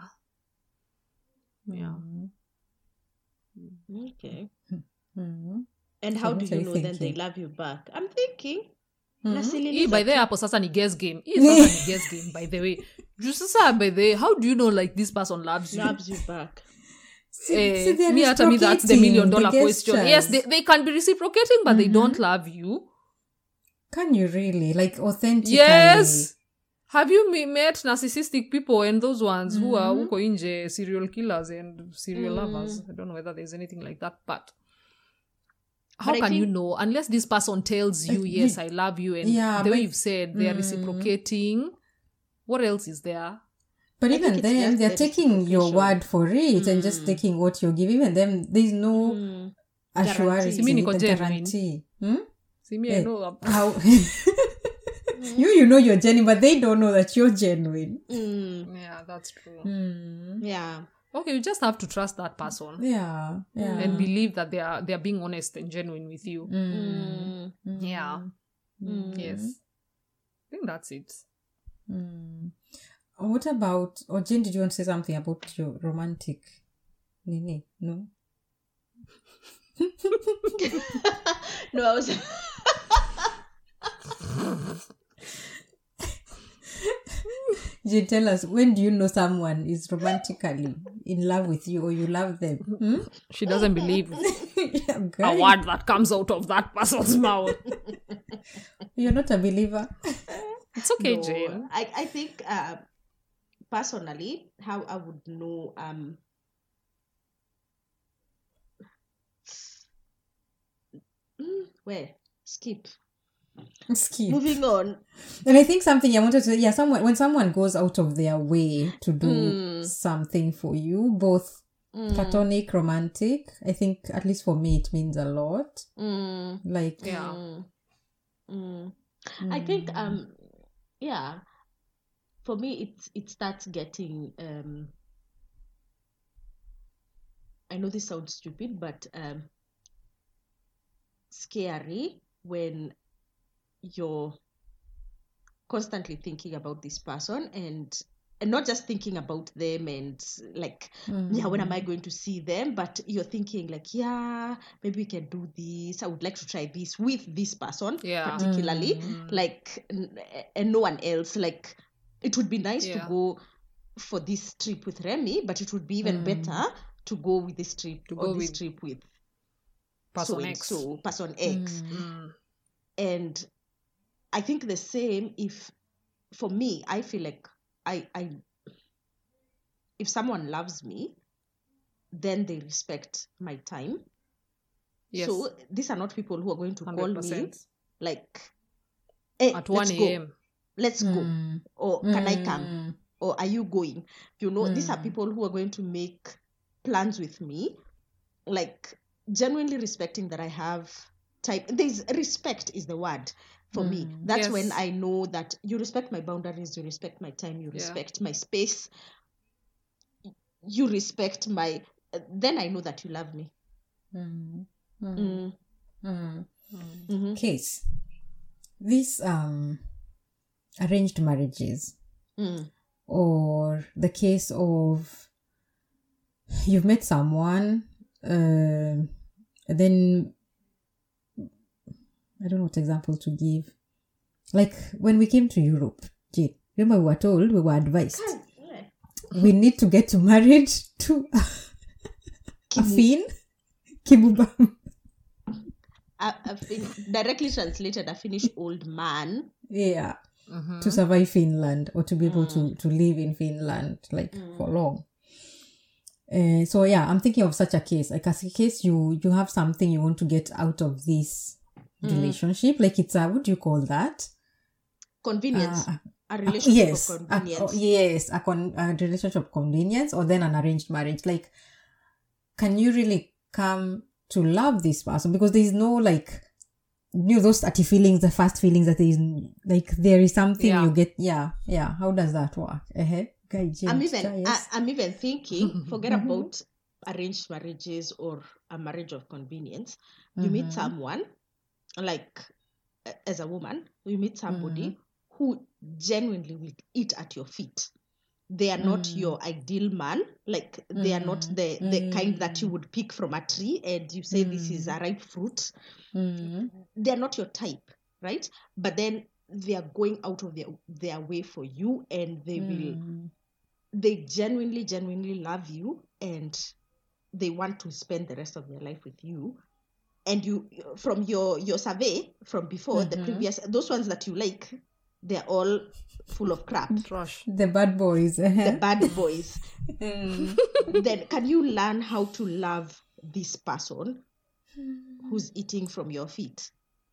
Okay. And how do you know then they love you back? I'm thinking. Hii by the way hapo sasa ni guess game. Hii sasa ni guess game by the way. Juu sasa by the way, how do you know like this person loves you? Loves you back. Me hata me that's the $1 million question. Yes, they can be reciprocating, but they don't love you. Can you really? Like, authentically? Yes. Have you met narcissistic people and those ones who are huko nje, serial killers and serial lovers? I don't know whether there's anything like that, but how can you know? Unless this person tells you, yes, I love you, and the way you've said, they are reciprocating. What else is there? But even then, they're taking your word for it and just taking what you give. Even them, there's no assurance, the guarantee. See me, I know. How... you know you're genuine, but they don't know that you're genuine. Yeah, that's true. Yeah. Okay, you just have to trust that person. Yeah. And believe that they are being honest and genuine with you. Yeah. Yes. I think that's it. What about, or Jen, did you want to say something about your romantic? Nini? No? No, I was... Jen, tell us, when do you know someone is romantically in love with you or you love them? She doesn't believe Okay. a word that comes out of that person's mouth. You're not a believer? It's okay, No, Jane. I think personally, how I would know skip. Moving on. And I think something I wanted to when someone goes out of their way to do something for you, both platonic, romantic, I think at least for me it means a lot. Like I think for me it starts getting I know this sounds stupid, but scary when you're constantly thinking about this person and and not just thinking about them and like, yeah, when am I going to see them? But you're thinking like, yeah, maybe we can do this. I would like to try this with this person, particularly, like, and no one else. Like, it would be nice to go for this trip with Remy, but it would be even better to go with this trip trip with person X. So person X. And I think the same if, for me, I feel like I if someone loves me, then they respect my time. Yes. So these are not people who are going to 100%. call me like, hey, at 1 a.m. Let's go. Or can I come? Or are you going? You know, these are people who are going to make plans with me, like genuinely respecting that I have time. There's respect is the word for me. That's when I know that you respect my boundaries, you respect my time, you respect my space, you respect my, then I know that you love me. Case, these arranged marriages, or the case of you've met someone, then I don't know what example to give. Like when we came to Europe, Jane, remember we were told, we were advised, we need to get married to a Finn, Kibubam. Directly translated, a Finnish old man. Yeah. To survive Finland, or to be able to live in Finland, like for long. So yeah, I'm thinking of such a case. Like as a case, you have something you want to get out of this relationship. Like it's a, what do you call that? Convenience. A relationship of convenience. A relationship of convenience, or then an arranged marriage. Like, can you really come to love this person? Because there is no like, you know, those feelings, the first feelings that there is, like there is something you get. Yeah. How does that work? I'm even thinking, forget about arranged marriages or a marriage of convenience. You meet someone, like as a woman, you meet somebody who genuinely will eat at your feet. They are not your ideal man. Like they are not the kind that you would pick from a tree and you say this is a ripe fruit. They are not your type, right? But then they are going out of their way for you, and they genuinely love you, and they want to spend the rest of their life with you. And you, from your survey from before, the previous, those ones that you like, they're all full of crap. Trash. The bad boys. The bad boys. Then can you learn how to love this person who's eating from your feet?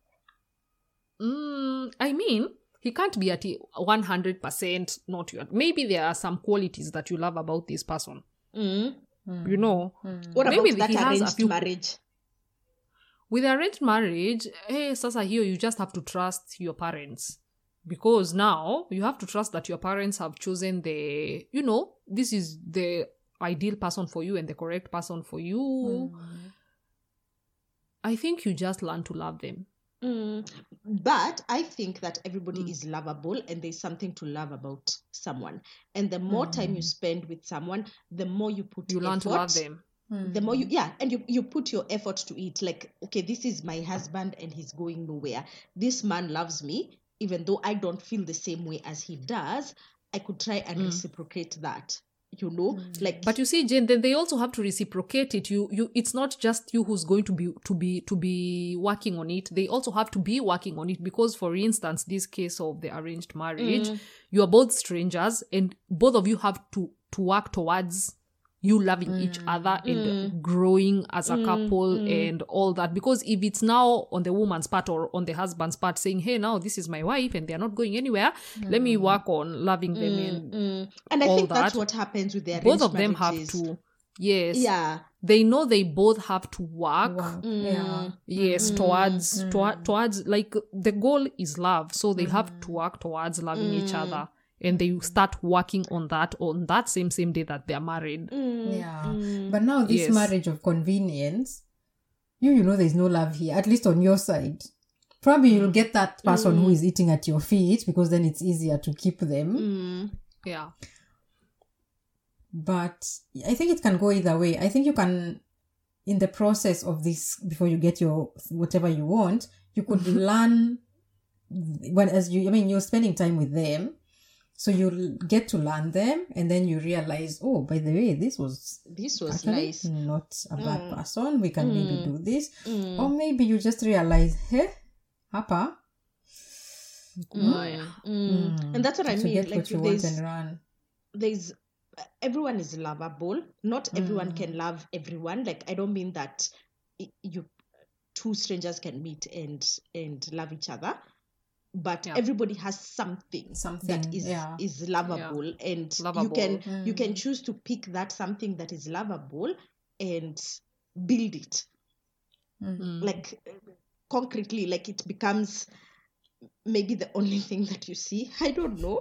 I mean, he can't be at 100% not your. Maybe there are some qualities that you love about this person. You know. What maybe about that arranged marriage? With arranged marriage, sasa here you just have to trust your parents. Because now you have to trust that your parents have chosen this is the ideal person for you and the correct person for you. I think you just learn to love them. But I think that everybody is lovable, and there's something to love about someone. And the more time you spend with someone, the more you put effort. You learn to love them. The more you put your effort to it. Like, okay, this is my husband and he's going nowhere. This man loves me. Even though I don't feel the same way as he does, I could try and reciprocate that, you know. Like, but you see, Jane, then they also have to reciprocate it. You. It's not just you who's going to be working on it. They also have to be working on it, because, for instance, this case of the arranged marriage, you are both strangers, and both of you have to work towards you loving each other and growing as a couple and all that. Because if it's now on the woman's part or on the husband's part saying, hey, now this is my wife and they're not going anywhere, let me work on loving them and I think that's what happens with the arranged both of them marriages. have to, they know they both have to work towards like the goal is love, so they have to work towards loving each other. And they start working on that same day that they're married. But now this marriage of convenience, you know there's no love here, at least on your side. Probably you'll get that person who is eating at your feet, because then it's easier to keep them. But I think it can go either way. I think you can, in the process of this, before you get your whatever you want, you could learn you're spending time with them, so you get to learn them, and then you realize, oh, by the way, this was actually nice, not a bad person. We can maybe do this, or maybe you just realize, hey, hapa. And that's what I mean. Get like what you want and run. There's everyone is lovable. Not everyone can love everyone. Like, I don't mean that two strangers can meet and love each other, but everybody has something that is lovable, and you can choose to pick that something that is lovable and build it, like concretely, like it becomes maybe the only thing that you see. I don't know.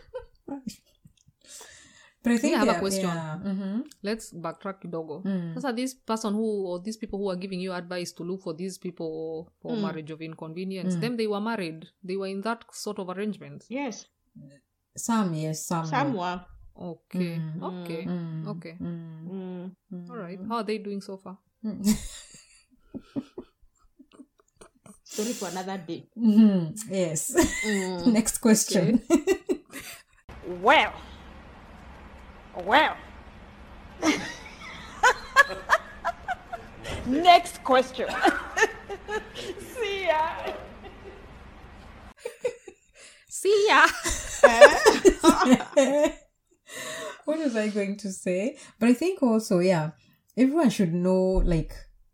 But I think I have a question. Let's backtrack kidogo. Sasa this person these people who are giving you advice to look for these people for marriage of inconvenience, them, they were married. They were in that sort of arrangement. Yes. Some yes, some were. Okay. Okay. All right. How are they doing so far? Story for another day. Yes. Next question. Well. Next question. See ya. See ya. What was I going to say? But I think also, everyone should know, like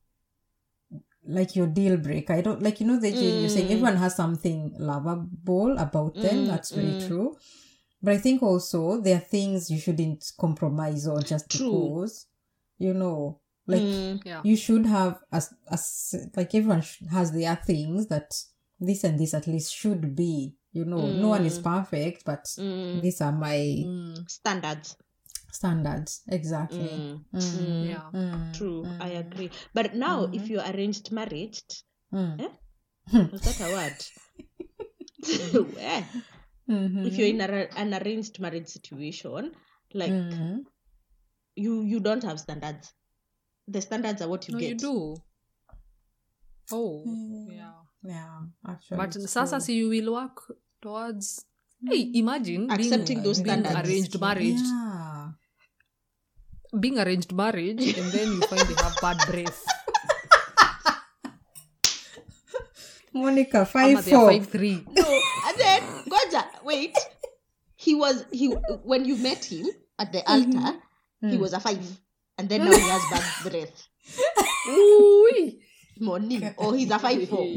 your deal breaker. I don't, like, you're saying everyone has something lovable about them. That's very true. But I think also there are things you shouldn't compromise on just because, you should have, like everyone has their things that this and this at least should be, no one is perfect, but these are my standards. Exactly. True. I agree. But now if you're arranged marriage, was that a word? If you're in an arranged marriage situation, like you don't have standards. The standards are what you get. You do. Oh, yeah. Actually, but sasa, see, you will work towards. Hey, imagine accepting those standards. Arranged marriage. Yeah. Being arranged marriage, and then you find they have bad breath. Monica, 5'4". 5'3". No, and then Goja, wait. He when you met him at the altar, he was a 5, and then now he has bad breath. Ooh. Morning, or he's a 5'4".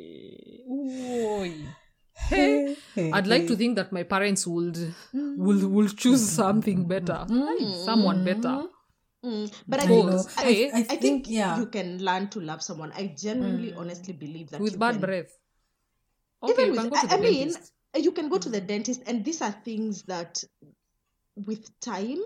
Hey, I'd like to think that my parents will choose something better, someone better. But I think you can learn to love someone. I genuinely, honestly believe that with bad breath. Okay, even you can go to the dentist. You can go to the dentist, and these are things that, with time,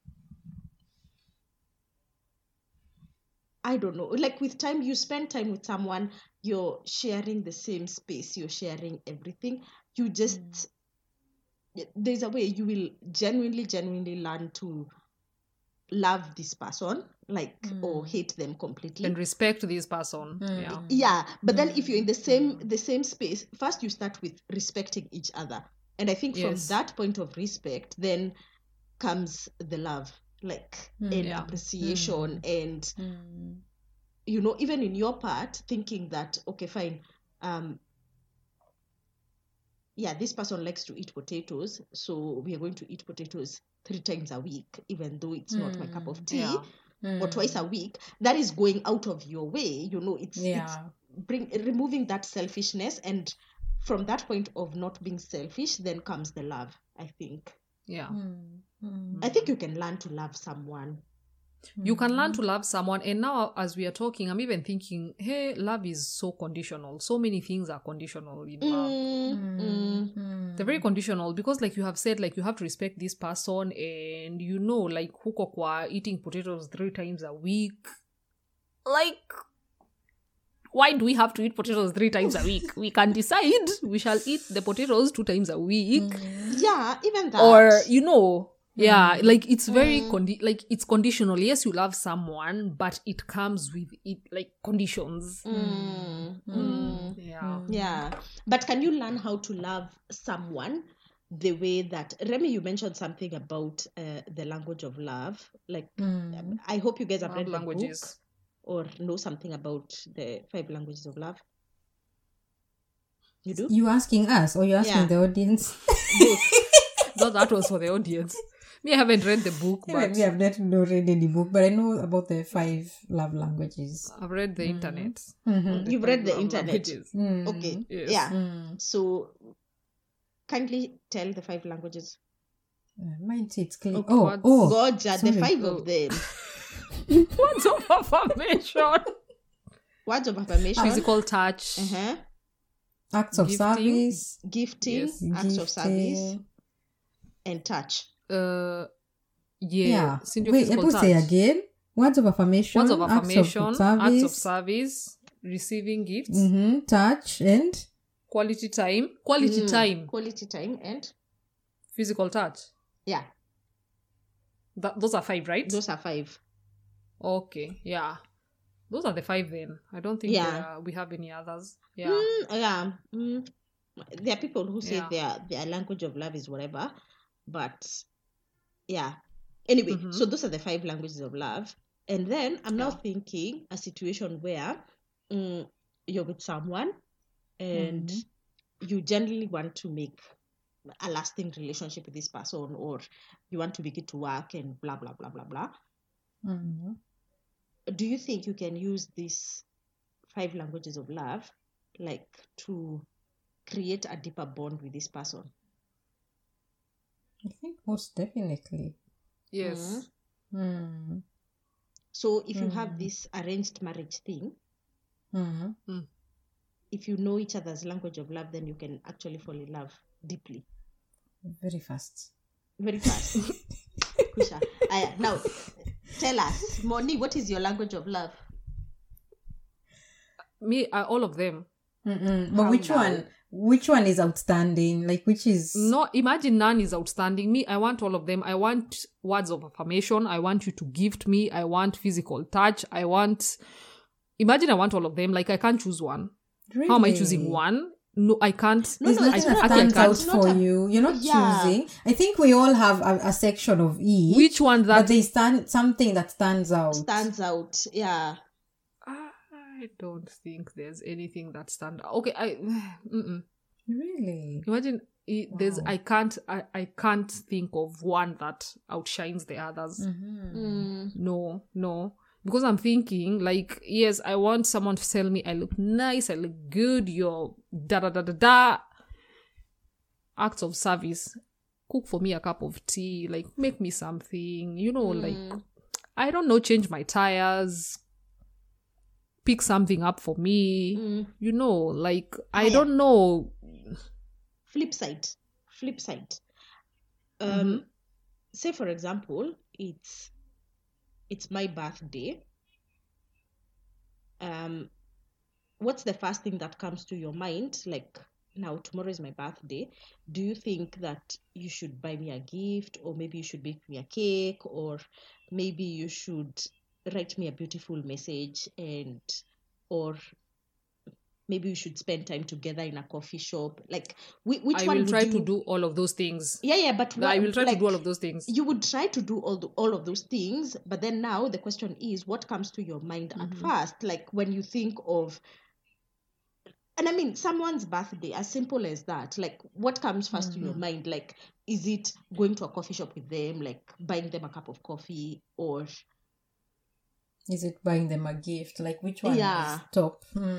I don't know. Like, with time, you spend time with someone, you're sharing the same space, you're sharing everything. You just, there's a way you will genuinely learn to love this person, like, or hate them completely. And respect this person. But then if you're in the same space, first you start with respecting each other. And I think from that point of respect, then comes the love. Like and appreciation and even in your part thinking that okay fine this person likes to eat potatoes, so we are going to eat potatoes 3 times a week, even though it's not my cup of tea, or twice a week. That is going out of your way, it's removing that selfishness, and from that point of not being selfish then comes the love, I think. I think you can learn to love someone. You can learn to love someone. And now as we are talking, I'm even thinking, hey, love is so conditional. So many things are conditional in love. They're very conditional because, like you have said, like you have to respect this person, and like huko kwa eating potatoes 3 times a week. Like, why do we have to eat potatoes 3 times a week? We can decide we shall eat the potatoes 2 times a week. Yeah, even that. Or, Yeah, like it's very like it's conditional. Yes, you love someone, but it comes with it like conditions. Yeah. Yeah. But can you learn how to love someone the way that Remy, you mentioned something about the language of love. Like, I hope you guys have read the book or know something about the 5 languages of love. You do? You asking us or you asking the audience? No, that was for the audience. Me, I haven't read the book, but we have not read any book, but I know about the 5 love languages. I've read the internet. You've read the internet. Okay. Yes. Yeah. So, kindly tell the 5 languages. Mine it's clear. Okay. Oh, Goja, the 5 of them. Words of affirmation. Words of affirmation. Physical touch. Acts of service. Gifting. Yes. Acts of service. And touch. Yeah. Wait, I say again. Words of affirmation. Words of affirmation. Acts of service. Receiving gifts. Touch and quality time. Quality time. Quality time and physical touch. Yeah. Those are 5, right? Those are 5. Okay. Yeah. Those are the 5 then. I don't think we have any others. Yeah. There are people who say their language of love is whatever, but yeah. Anyway, so those are the 5 languages of love. And then I'm now thinking a situation where you're with someone and you generally want to make a lasting relationship with this person, or you want to make it to work and blah, blah, blah, blah, blah. Do you think you can use these 5 languages of love, like, to create a deeper bond with this person? I think most definitely. Yes. So if you have this arranged marriage thing, if you know each other's language of love, then you can actually fall in love deeply. Very fast. Very fast. Kusha. Now, tell us, Moni, what is your language of love? Me, all of them. But which one is outstanding? Like, which is... No, imagine none is outstanding. Me, I want all of them. I want words of affirmation. I want you to gift me. I want physical touch. Imagine I want all of them. Like, I can't choose one. Really? How am I choosing one? No, I can't. There's nothing that stands out for you. You're not choosing. I think we all have a section of each. Which one that... But they something that stands out. Stands out, yeah. I don't think there's anything that stands out. Okay, Really? Imagine there's... I can't think of one that outshines the others. No. Because I'm thinking, like, yes, I want someone to tell me I look nice, I look good, you're da-da-da-da-da. Acts of service. Cook for me a cup of tea, like, make me something, like, I don't know, change my tires, pick something up for me, like, I don't know. Flip side. Say, for example, it's my birthday. What's the first thing that comes to your mind? Like, now tomorrow is my birthday. Do you think that you should buy me a gift, or maybe you should bake me a cake, or maybe you should write me a beautiful message, or maybe we should spend time together in a coffee shop? Like, which one I will try to do all of those things. Yeah, but I will try to do all of those things. You would try to do all of those things, but then now the question is, what comes to your mind at first? Like, when you think of, and I mean, someone's birthday, as simple as that, like, what comes first to your mind? Like, is it going to a coffee shop with them, like buying them a cup of coffee, or is it buying them a gift? Like, which one is top?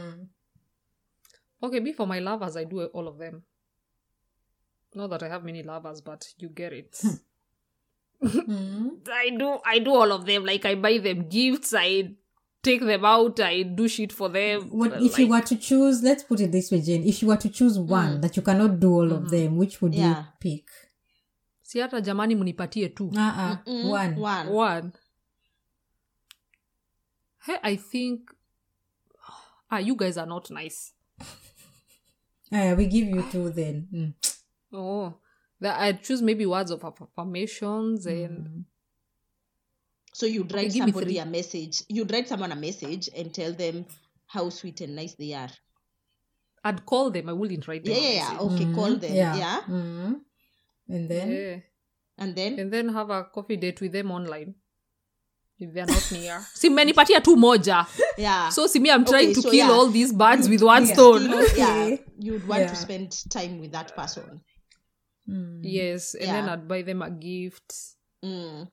Okay, me, for my lovers, I do all of them. Not that I have many lovers, but you get it. I do all of them. Like, I buy them gifts, I take them out, I do shit for them. What if you were to choose? Let's put it this way, Jane. If you were to choose one that you cannot do all of them, which would you pick? Si hata jamani munipatie tu. One. Hey, I think you guys are not nice. We give you 2 then. Oh, That I'd choose maybe words of affirmations and So you'd write give me somebody three. a message. You'd write someone a message and tell them how sweet and nice they are. I'd call them. I wouldn't write them. a Yeah. message. Okay, call them. Yeah. And then Yeah. And then have a coffee date with them online if they're not near. Si mmenipatia tu moja. yeah. So see me, I'm trying Okay, to so kill yeah. all these birds with one stone. yeah, you'd want Yeah. to spend time with that person. Yes, and then Yeah. I'd buy them a gift. Mm.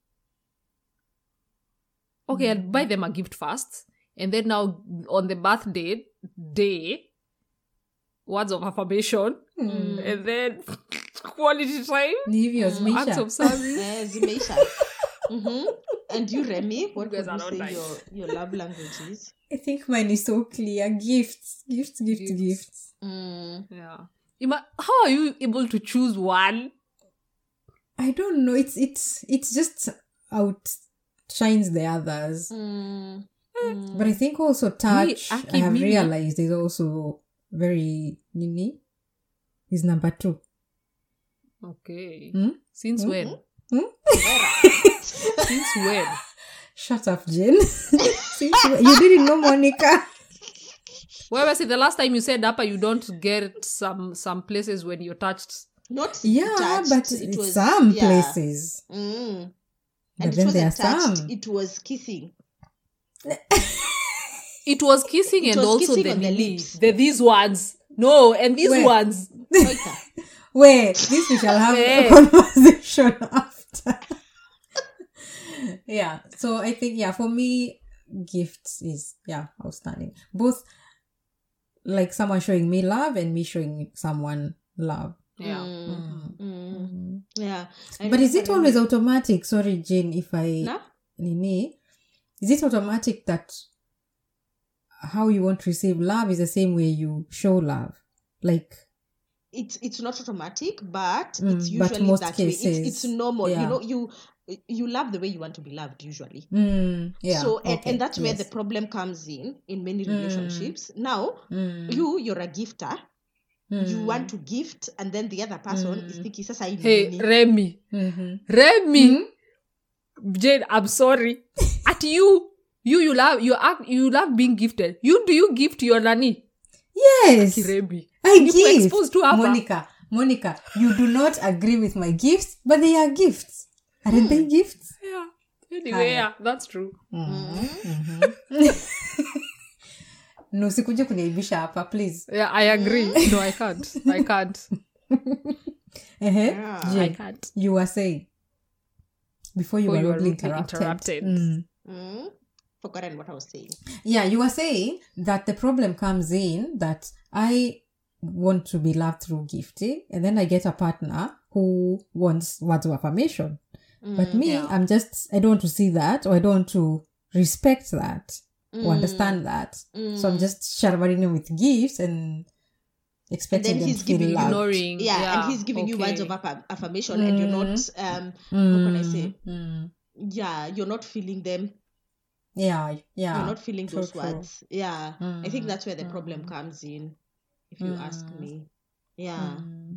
Okay, I'd buy them a gift first, and then now on the birthday day, words of affirmation, and then quality time, leave yours, acts of service. Zimeisha. And you, Remy, what You would guys are you not say nice. your love language is? I think mine is so clear. Gifts. Mm. Yeah. How are you able to choose one? I don't know. It's just outshines the others. Mm. But I think also touch, Aki, I have Mimi. realized, is also very Nini. Is number 2. Okay. Hmm? Since when? Hmm? Since when? Shut up, Jen. You didn't know Monica. Where was it the last time you said Upper you don't get some places when you're touched? Not Yeah, touched, but it was some yeah. places. Mm. But And it then there are wasn't touched, some. it was kissing. It was kissing It and was also kissing the on the Nini. lips. These ones. No, and these Where? ones. Moika. Wait, this we shall have Hey. a conversation after. Yeah, so I think, for me, gifts is, outstanding. Both, like someone showing me love and me showing someone love. Yeah. Yeah. But is it always automatic? Sorry, Jane, if I... No? Nini, is it automatic that how you want to receive love is the same way you show love? Like... It's not automatic, but but it's usually most that cases, way. It's normal. yeah. You know, you love the way you want to be loved usually. Yeah. So okay, and that's where yes. the problem comes in many relationships. Now you're a gifter. You want to gift, and then the other person is thinking, "Sasa hii ni Hey, nini?" Remy. Mm-hmm. Remy. Jane, I'm sorry. At you love being gifted. Do you gift your nanny? Yes, Remy. I You were give. exposed to her. Monica, you do not agree with my gifts, but they are gifts. Aren't they gifts? Yeah. Anyway, yeah, that's true. No, sikuje kuniaibisha hapa, please. Yeah, I agree. No, I can't. Yeah. I Jane, can't. you were saying before you were rudely interrupted. Forgotten what I was saying. Yeah, you were saying that the problem comes in that I want to be loved through gifting, and then I get a partner who wants words of affirmation. But me, yeah. I don't want to see that, or I don't want to respect that, or understand that. So I'm just showering him with gifts and expecting And then them he's to feel giving you loved. Ignoring. Yeah, and he's giving you words of affirmation, and you're not. How can I say? Yeah, you're not feeling them. Yeah. You're not feeling True, those true. words. Yeah, I think that's where the problem comes in, if you ask me. Yeah.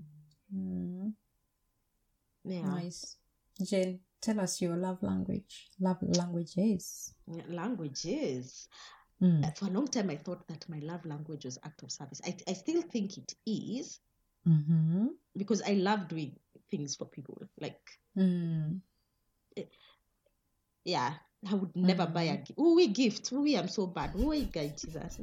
Yeah. Nice. Jen, tell us your love language. Love languages. Languages. For a long time, I thought that my love language was act of service. I still think it is, because I love doing things for people. Like, yeah, I would never buy a gift. We gift. I'm so bad. Guys, Jesus.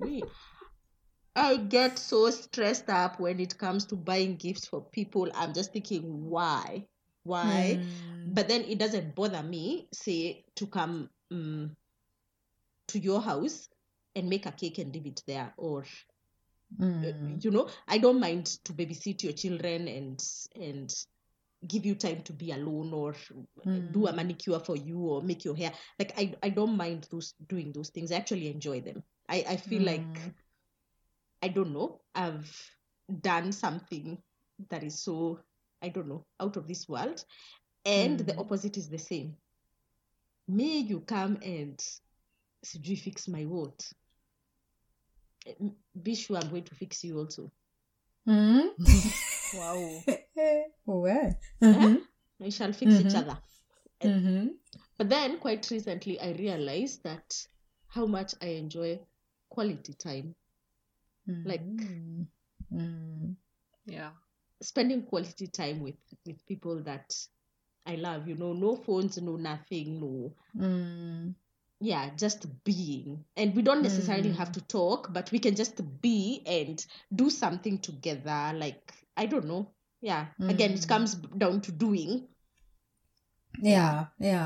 I get so stressed up when it comes to buying gifts for people. I'm just thinking, why? But then it doesn't bother me, say, to come to your house and make a cake and leave it there, or I don't mind to babysit your children and give you time to be alone, or do a manicure for you, or make your hair. Like, I don't mind doing those things. I actually enjoy them. I feel like, I don't know, I've done something that is so, I don't know, out of this world. And the opposite is the same. May you come and fix my what? Be sure I'm going to fix you also. Wow. Well. We shall fix each other. Mm-hmm. But then quite recently I realized that how much I enjoy quality time. Like Yeah. spending quality time with people that I love, no phones, no nothing, no. Yeah, just being. And we don't necessarily have to talk, but we can just be and do something together. Like, I don't know. Yeah. Again, it comes down to doing. Yeah.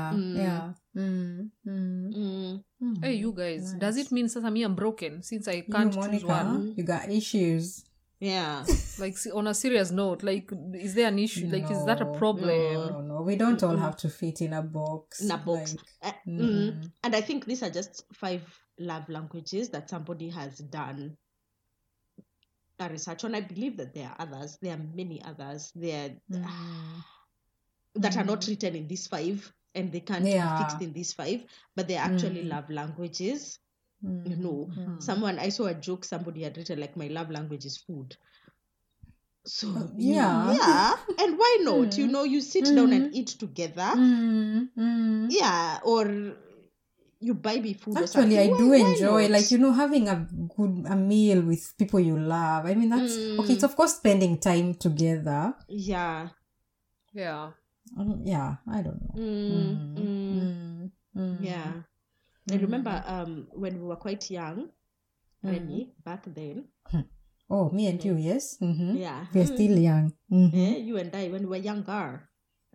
Hey, you guys, does it mean sasa me I'm broken since I You, can't choose Monica, one? you got issues. Yeah. Like, on a serious note, like, is there an issue? Like, is that a problem? No. We don't all have to fit in a box. In a box. Like, And I think these are just 5 love languages that somebody has done a research on. I believe that there are others. There are many others. There that are not written in these 5 and they can't be fixed in these 5, but they're actually love languages. Someone, I saw a joke, somebody had written like, my love language is food. So yeah, and why not? You sit down and eat together. Yeah, or you buy me food. Actually, or something. I do Why enjoy, not? like, having a meal with people you love. I mean, that's okay. It's of course spending time together. Yeah. Yeah. Yeah, I don't know. Yeah. I remember when we were quite young, Remy, back then. Oh, me and you, yes. Yeah. We're still young. You and I, when we were younger,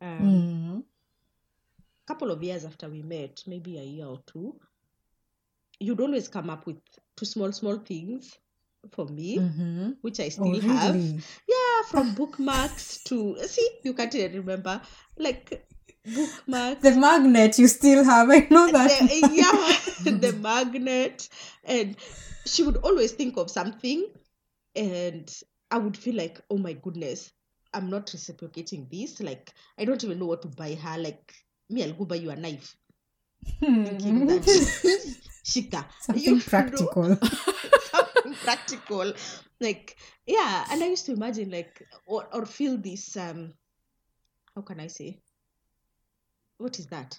couple of years after we met, maybe a year or 2, you'd always come up with 2 small things for me, which I still have. Really? Yeah, from bookmarks to you can't even remember, like bookmarks. The magnet you still have, I know that. The magnet. And she would always think of something, and I would feel like, oh my goodness, I'm not reciprocating this. Like, I don't even know what to buy her. Like, me, I'll go buy you a knife. Thinking that Shika. Something practical. Something practical. Like, yeah. And I used to imagine, like, or feel this, how can I say? What is that?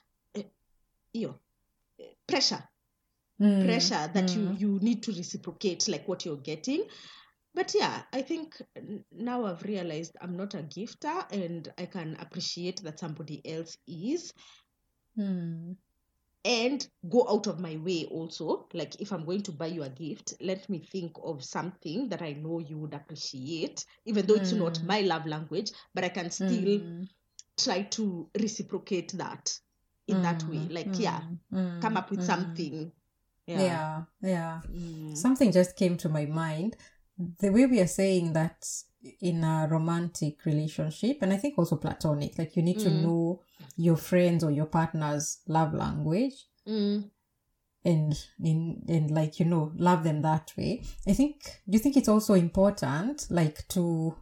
Pressure. Pressure that you need to reciprocate, like, what you're getting. But yeah, I think now I've realized I'm not a gifter, and I can appreciate that somebody else is. And go out of my way also. Like, if I'm going to buy you a gift, let me think of something that I know you would appreciate, even though it's not my love language, but I can still try to reciprocate that in that way. Like, come up with something. Yeah. Something just came to my mind. The way we are saying that in a romantic relationship, and I think also platonic, like, you need to know your friends or your partner's love language and like, love them that way. Do you think it's also important, like, to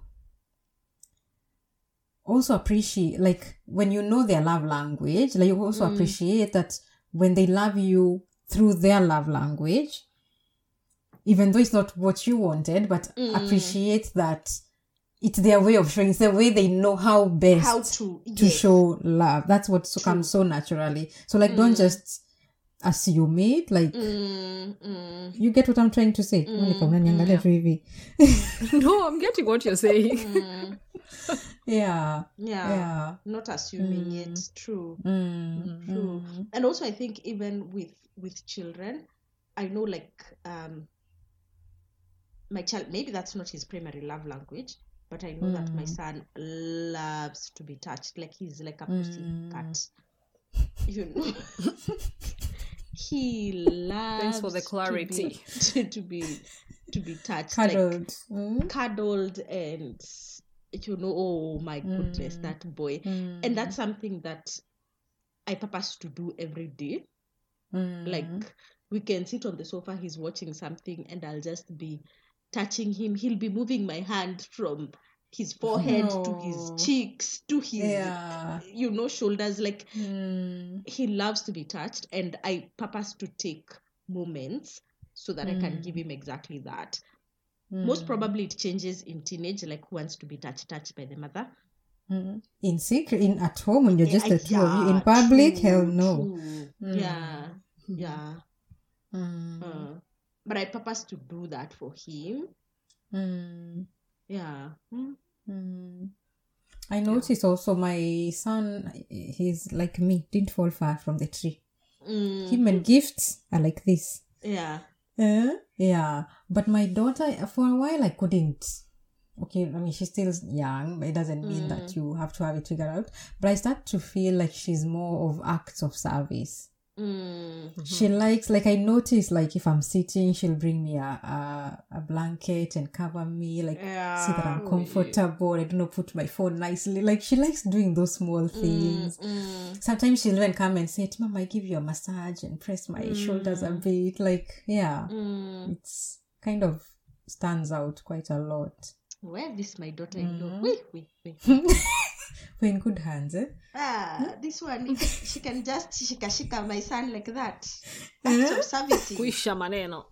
also appreciate, like, when you know their love language, like, you also appreciate that when they love you through their love language, even though it's not what you wanted, but appreciate that it's their way of showing, it's the way they know how best to show love. That's what comes so naturally. So, like, don't just assume it. Like, you get what I'm trying to say? No, I'm getting what you're saying. Yeah. Not assuming it. True. True. And also, I think even with children, I know, like, my child, maybe that's not his primary love language, but I know that my son loves to be touched. Like, he's like a pussy cat. He loves. Thanks for the clarity. To be touched, cuddled, like, cuddled, and oh my goodness, that boy. And that's something that I purpose to do every day. Like, we can sit on the sofa, he's watching something, and I'll just be touching him. He'll be moving my hand from his forehead to his cheeks to his shoulders. Like, he loves to be touched, and I purpose to take moments so that I can give him exactly that. Most probably it changes in teenage, like who wants to be touched by the mother. In secret, at home, when you're just the two of you. In public, hell no. Yeah. But I purpose to do that for him. Yeah. I noticed also my son, he's like me, didn't fall far from the tree. Him and gifts are like this. Yeah. Yeah. But my daughter, for a while, I couldn't. Okay, I mean, she's still young, but it doesn't mean that you have to have it figured out. But I start to feel like she's more of acts of service. She likes, like I notice, like if I'm sitting, she'll bring me a blanket and cover me, like see that I'm comfortable. I don't know, put my phone nicely. Like she likes doing those small things. Sometimes she'll even come and say, Mom, I give you a massage and press my shoulders a bit. Like, it's kind of stands out quite a lot. Where this my daughter-in-law? Wait. We're in good hands, eh? This one, she can just shika my son like that. That's of service. Kuisha maneno.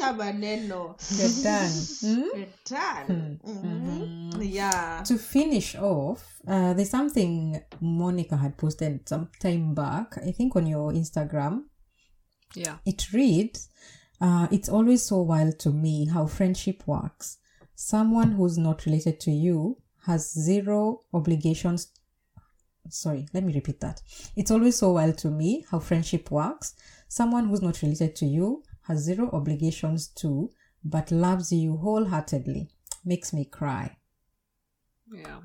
You're done. Yeah. To finish off, there's something Monica had posted some time back, I think on your Instagram. Yeah. It reads, it's always so wild to me how friendship works. Someone who's not related to you has zero obligations. Sorry, let me repeat that. It's always so wild to me how friendship works. Someone who's not related to you has zero obligations to, but loves you wholeheartedly. Makes me cry. Yeah.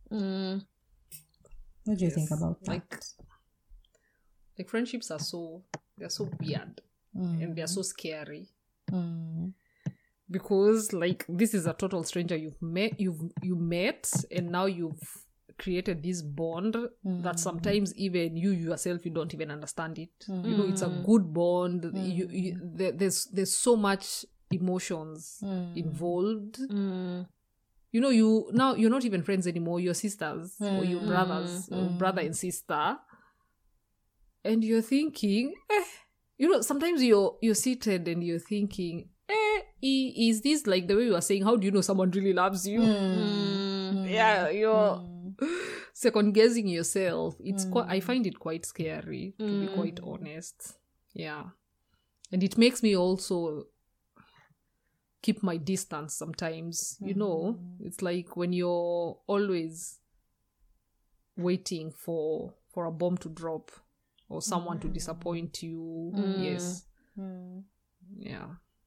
What do you think about that? Like friendships are they're so weird and they're so scary. Because like this is a total stranger you met and now you've created this bond that sometimes even you yourself, you don't even understand it. You know, it's a good bond. There's so much emotions involved. You know, you're not even friends anymore. You're sisters or you're brothers, or brother and sister. And you're thinking, you know, sometimes you're seated and you're thinking, is this like the way you were saying, how do you know someone really loves you? Yeah, you're second guessing yourself. It's I find it quite scary, to be quite honest. Yeah. And it makes me also keep my distance sometimes. You know, it's like when you're always waiting for a bomb to drop or someone to disappoint you. Yes. Yeah.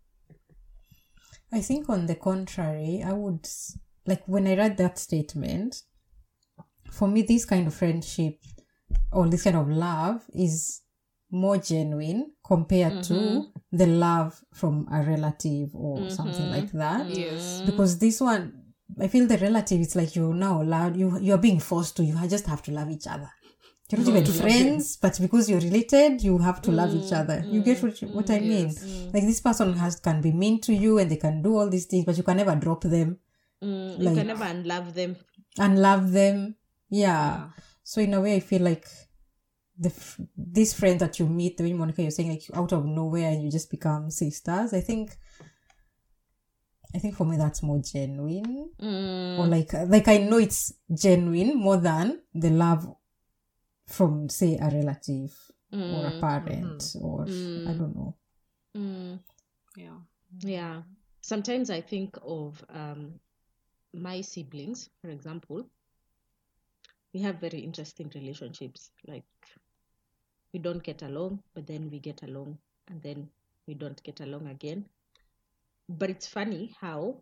I think on the contrary, I would, like when I read that statement, for me, this kind of friendship or this kind of love is more genuine compared to the love from a relative or something like that. Yes. Because this one, I feel the relative, it's like you're now allowed, you're being forced to, you just have to love each other. You're not even friends, but because you're related, you have to love each other. You get what I mean? Like this person can be mean to you and they can do all these things, but you can never drop them. You can never unlove them. Unlove them. Yeah. So in a way, I feel like these friends that you meet, the way Monica, you're saying, like out of nowhere and you just become sisters. I think for me that's more genuine. Or like I know it's genuine more than the love from, say, a relative or a parent or I don't know. Yeah. Sometimes I think of my siblings, for example. We have very interesting relationships. Like we don't get along, but then we get along, and then we don't get along again. But it's funny how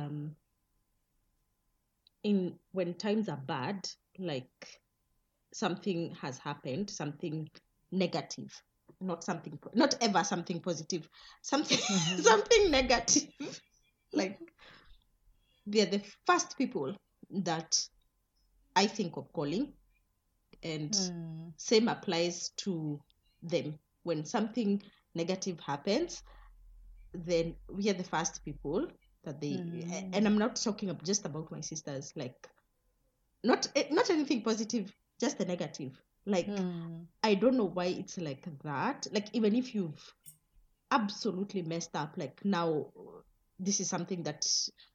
when times are bad, like something has happened, something negative, not ever something positive, something something negative. Like they're the first people that I think of calling, and same applies to them. When something negative happens, then we are the first people that they, and I'm not talking just about my sisters, like not anything positive, just the negative. Like I don't know why it's like that. Like even if you've absolutely messed up, like now this is something that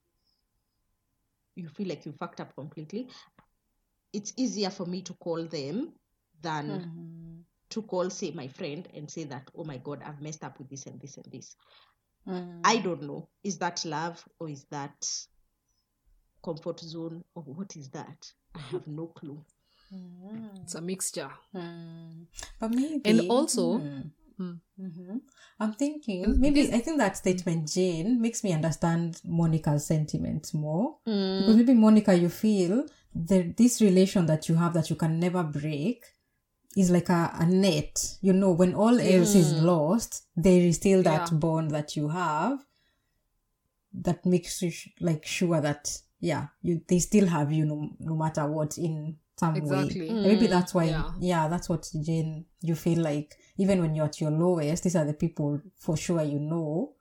you feel like you fucked up completely, it's easier for me to call them than to call, say, my friend and say that, oh my God, I've messed up with this and this and this. I don't know. Is that love or is that comfort zone or what is that? I have no clue. It's a mixture. But maybe, And also, I'm thinking, maybe I think that statement, Jane, makes me understand Monica's sentiments more. Because maybe, Monica, you feel that this relation that you have that you can never break is like a net. You know, when all else is lost, there is still that bond that you have that makes you sure that, they still have you no matter what in some way. Maybe that's why, that's what, Jane, you feel like even when you're at your lowest, these are the people for sure you know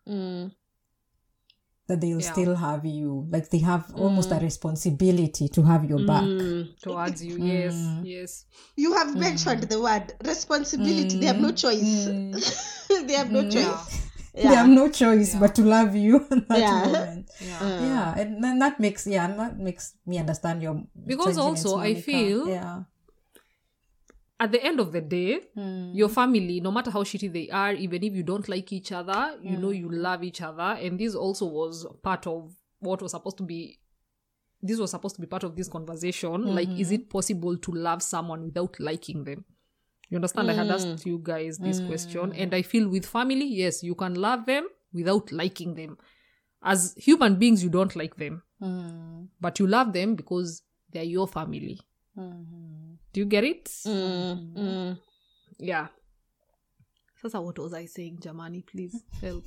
that they'll still have you. Like they have almost a responsibility to have your back. Towards you, yes. You have mentioned the word responsibility. They have no choice. They have no choice. They have no choice but to love you at that moment. And then that makes me understand your because also Monica. I feel at the end of the day, your family, no matter how shitty they are, even if you don't like each other, you know you love each other. And this also was part of what was supposed to be. This was supposed to be part of this conversation. Like, is it possible to love someone without liking them? You understand? I had asked you guys this question. And I feel with family, yes, you can love them without liking them. As human beings, you don't like them. But you love them because they're your family. Do you get it? Yeah. Sasa, what was I saying, Jamani? Please help.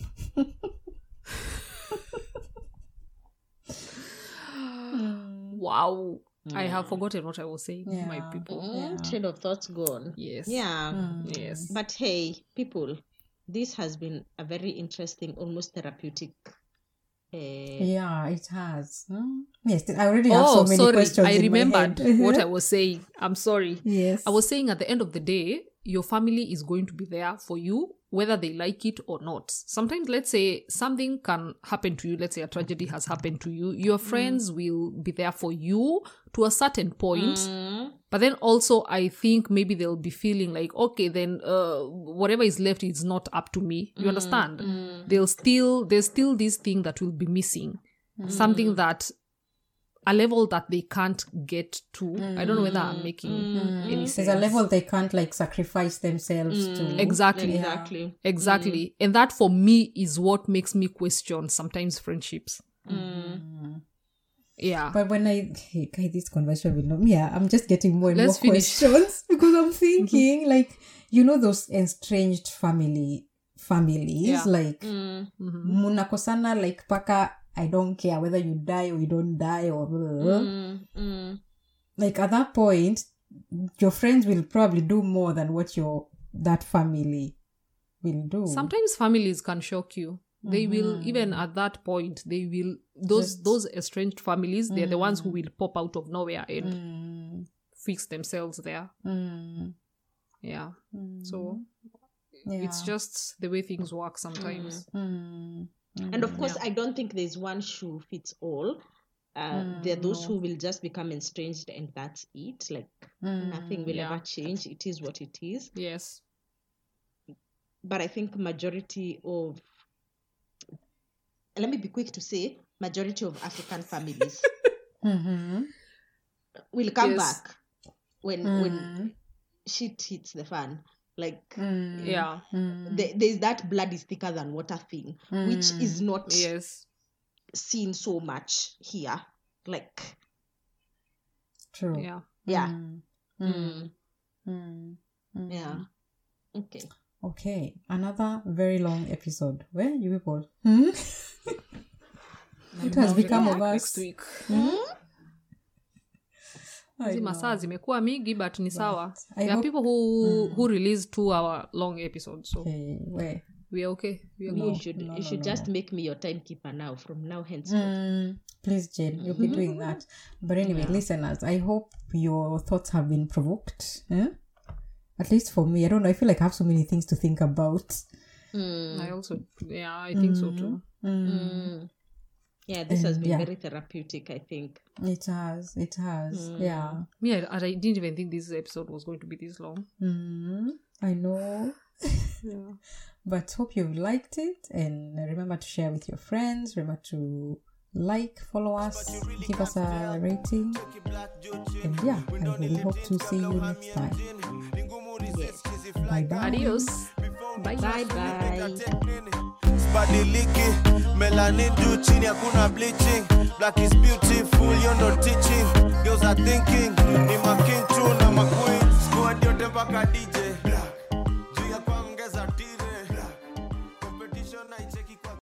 Wow. I have forgotten what I was saying, my people. Train of thoughts gone. Yes. Yes. But hey, people, this has been a very interesting, almost therapeutic. It has. Yes, I already have so many questions. I remembered in my head. what I was saying. I'm sorry. Yes. I was saying at the end of the day, your family is going to be there for you, whether they like it or not. Sometimes, let's say something can happen to you. Let's say a tragedy has happened to you. Your friends will be there for you to a certain point. But then also, I think maybe they'll be feeling like, okay, then whatever is left is not up to me. You understand? There's still this thing that will be missing. Something that, a level that they can't get to. I don't know whether I'm making any sense. There's a level they can't sacrifice themselves to. Exactly. And that for me is what makes me question sometimes friendships. Yeah. But when this conversation will not, I'm just getting more and more questions because I'm thinking those estranged families, munakosana paka I don't care whether you die or you don't die or at that point your friends will probably do more than what that family will do. Sometimes families can shock you. They will, even at that point, they will, those estranged families, they're the ones who will pop out of nowhere and fix themselves there. So it's just the way things work sometimes. And of course, I don't think there's one shoe fits all. There are those who will just become estranged and that's it. Nothing will ever change. It is what it is. Yes. But I think majority of, let me be quick to say, majority of African families will come back when shit hits the fan. There's that blood is thicker than water thing, which is not seen so much here. True. Yeah. Okay. Another very long episode. Where you people? It has become of us. Next week. Masaa zimekuwa mingi but ni sawa. There are people who release 2-hour long episodes, so we are okay. We are good. You should just make me your timekeeper now, from now henceforth. Please, Jane, you'll be doing that. But anyway, listeners, I hope your thoughts have been provoked. At least for me, I don't know. I feel like I have so many things to think about. I think so too. Yeah, this has been very therapeutic, I think. It has. Yeah. Me, I didn't even think this episode was going to be this long. I know. Yeah. But hope you liked it, and remember to share with your friends. Remember to follow us, give us a rating, and I really hope to see you next time. Bye bye. Adios. Bye bye. Badiliki, melanin juu chini hakuna bleaching. Black is beautiful, you're not teaching. Girls are thinking, ni ma king tu na ma queen. Squad yote mpaka DJ.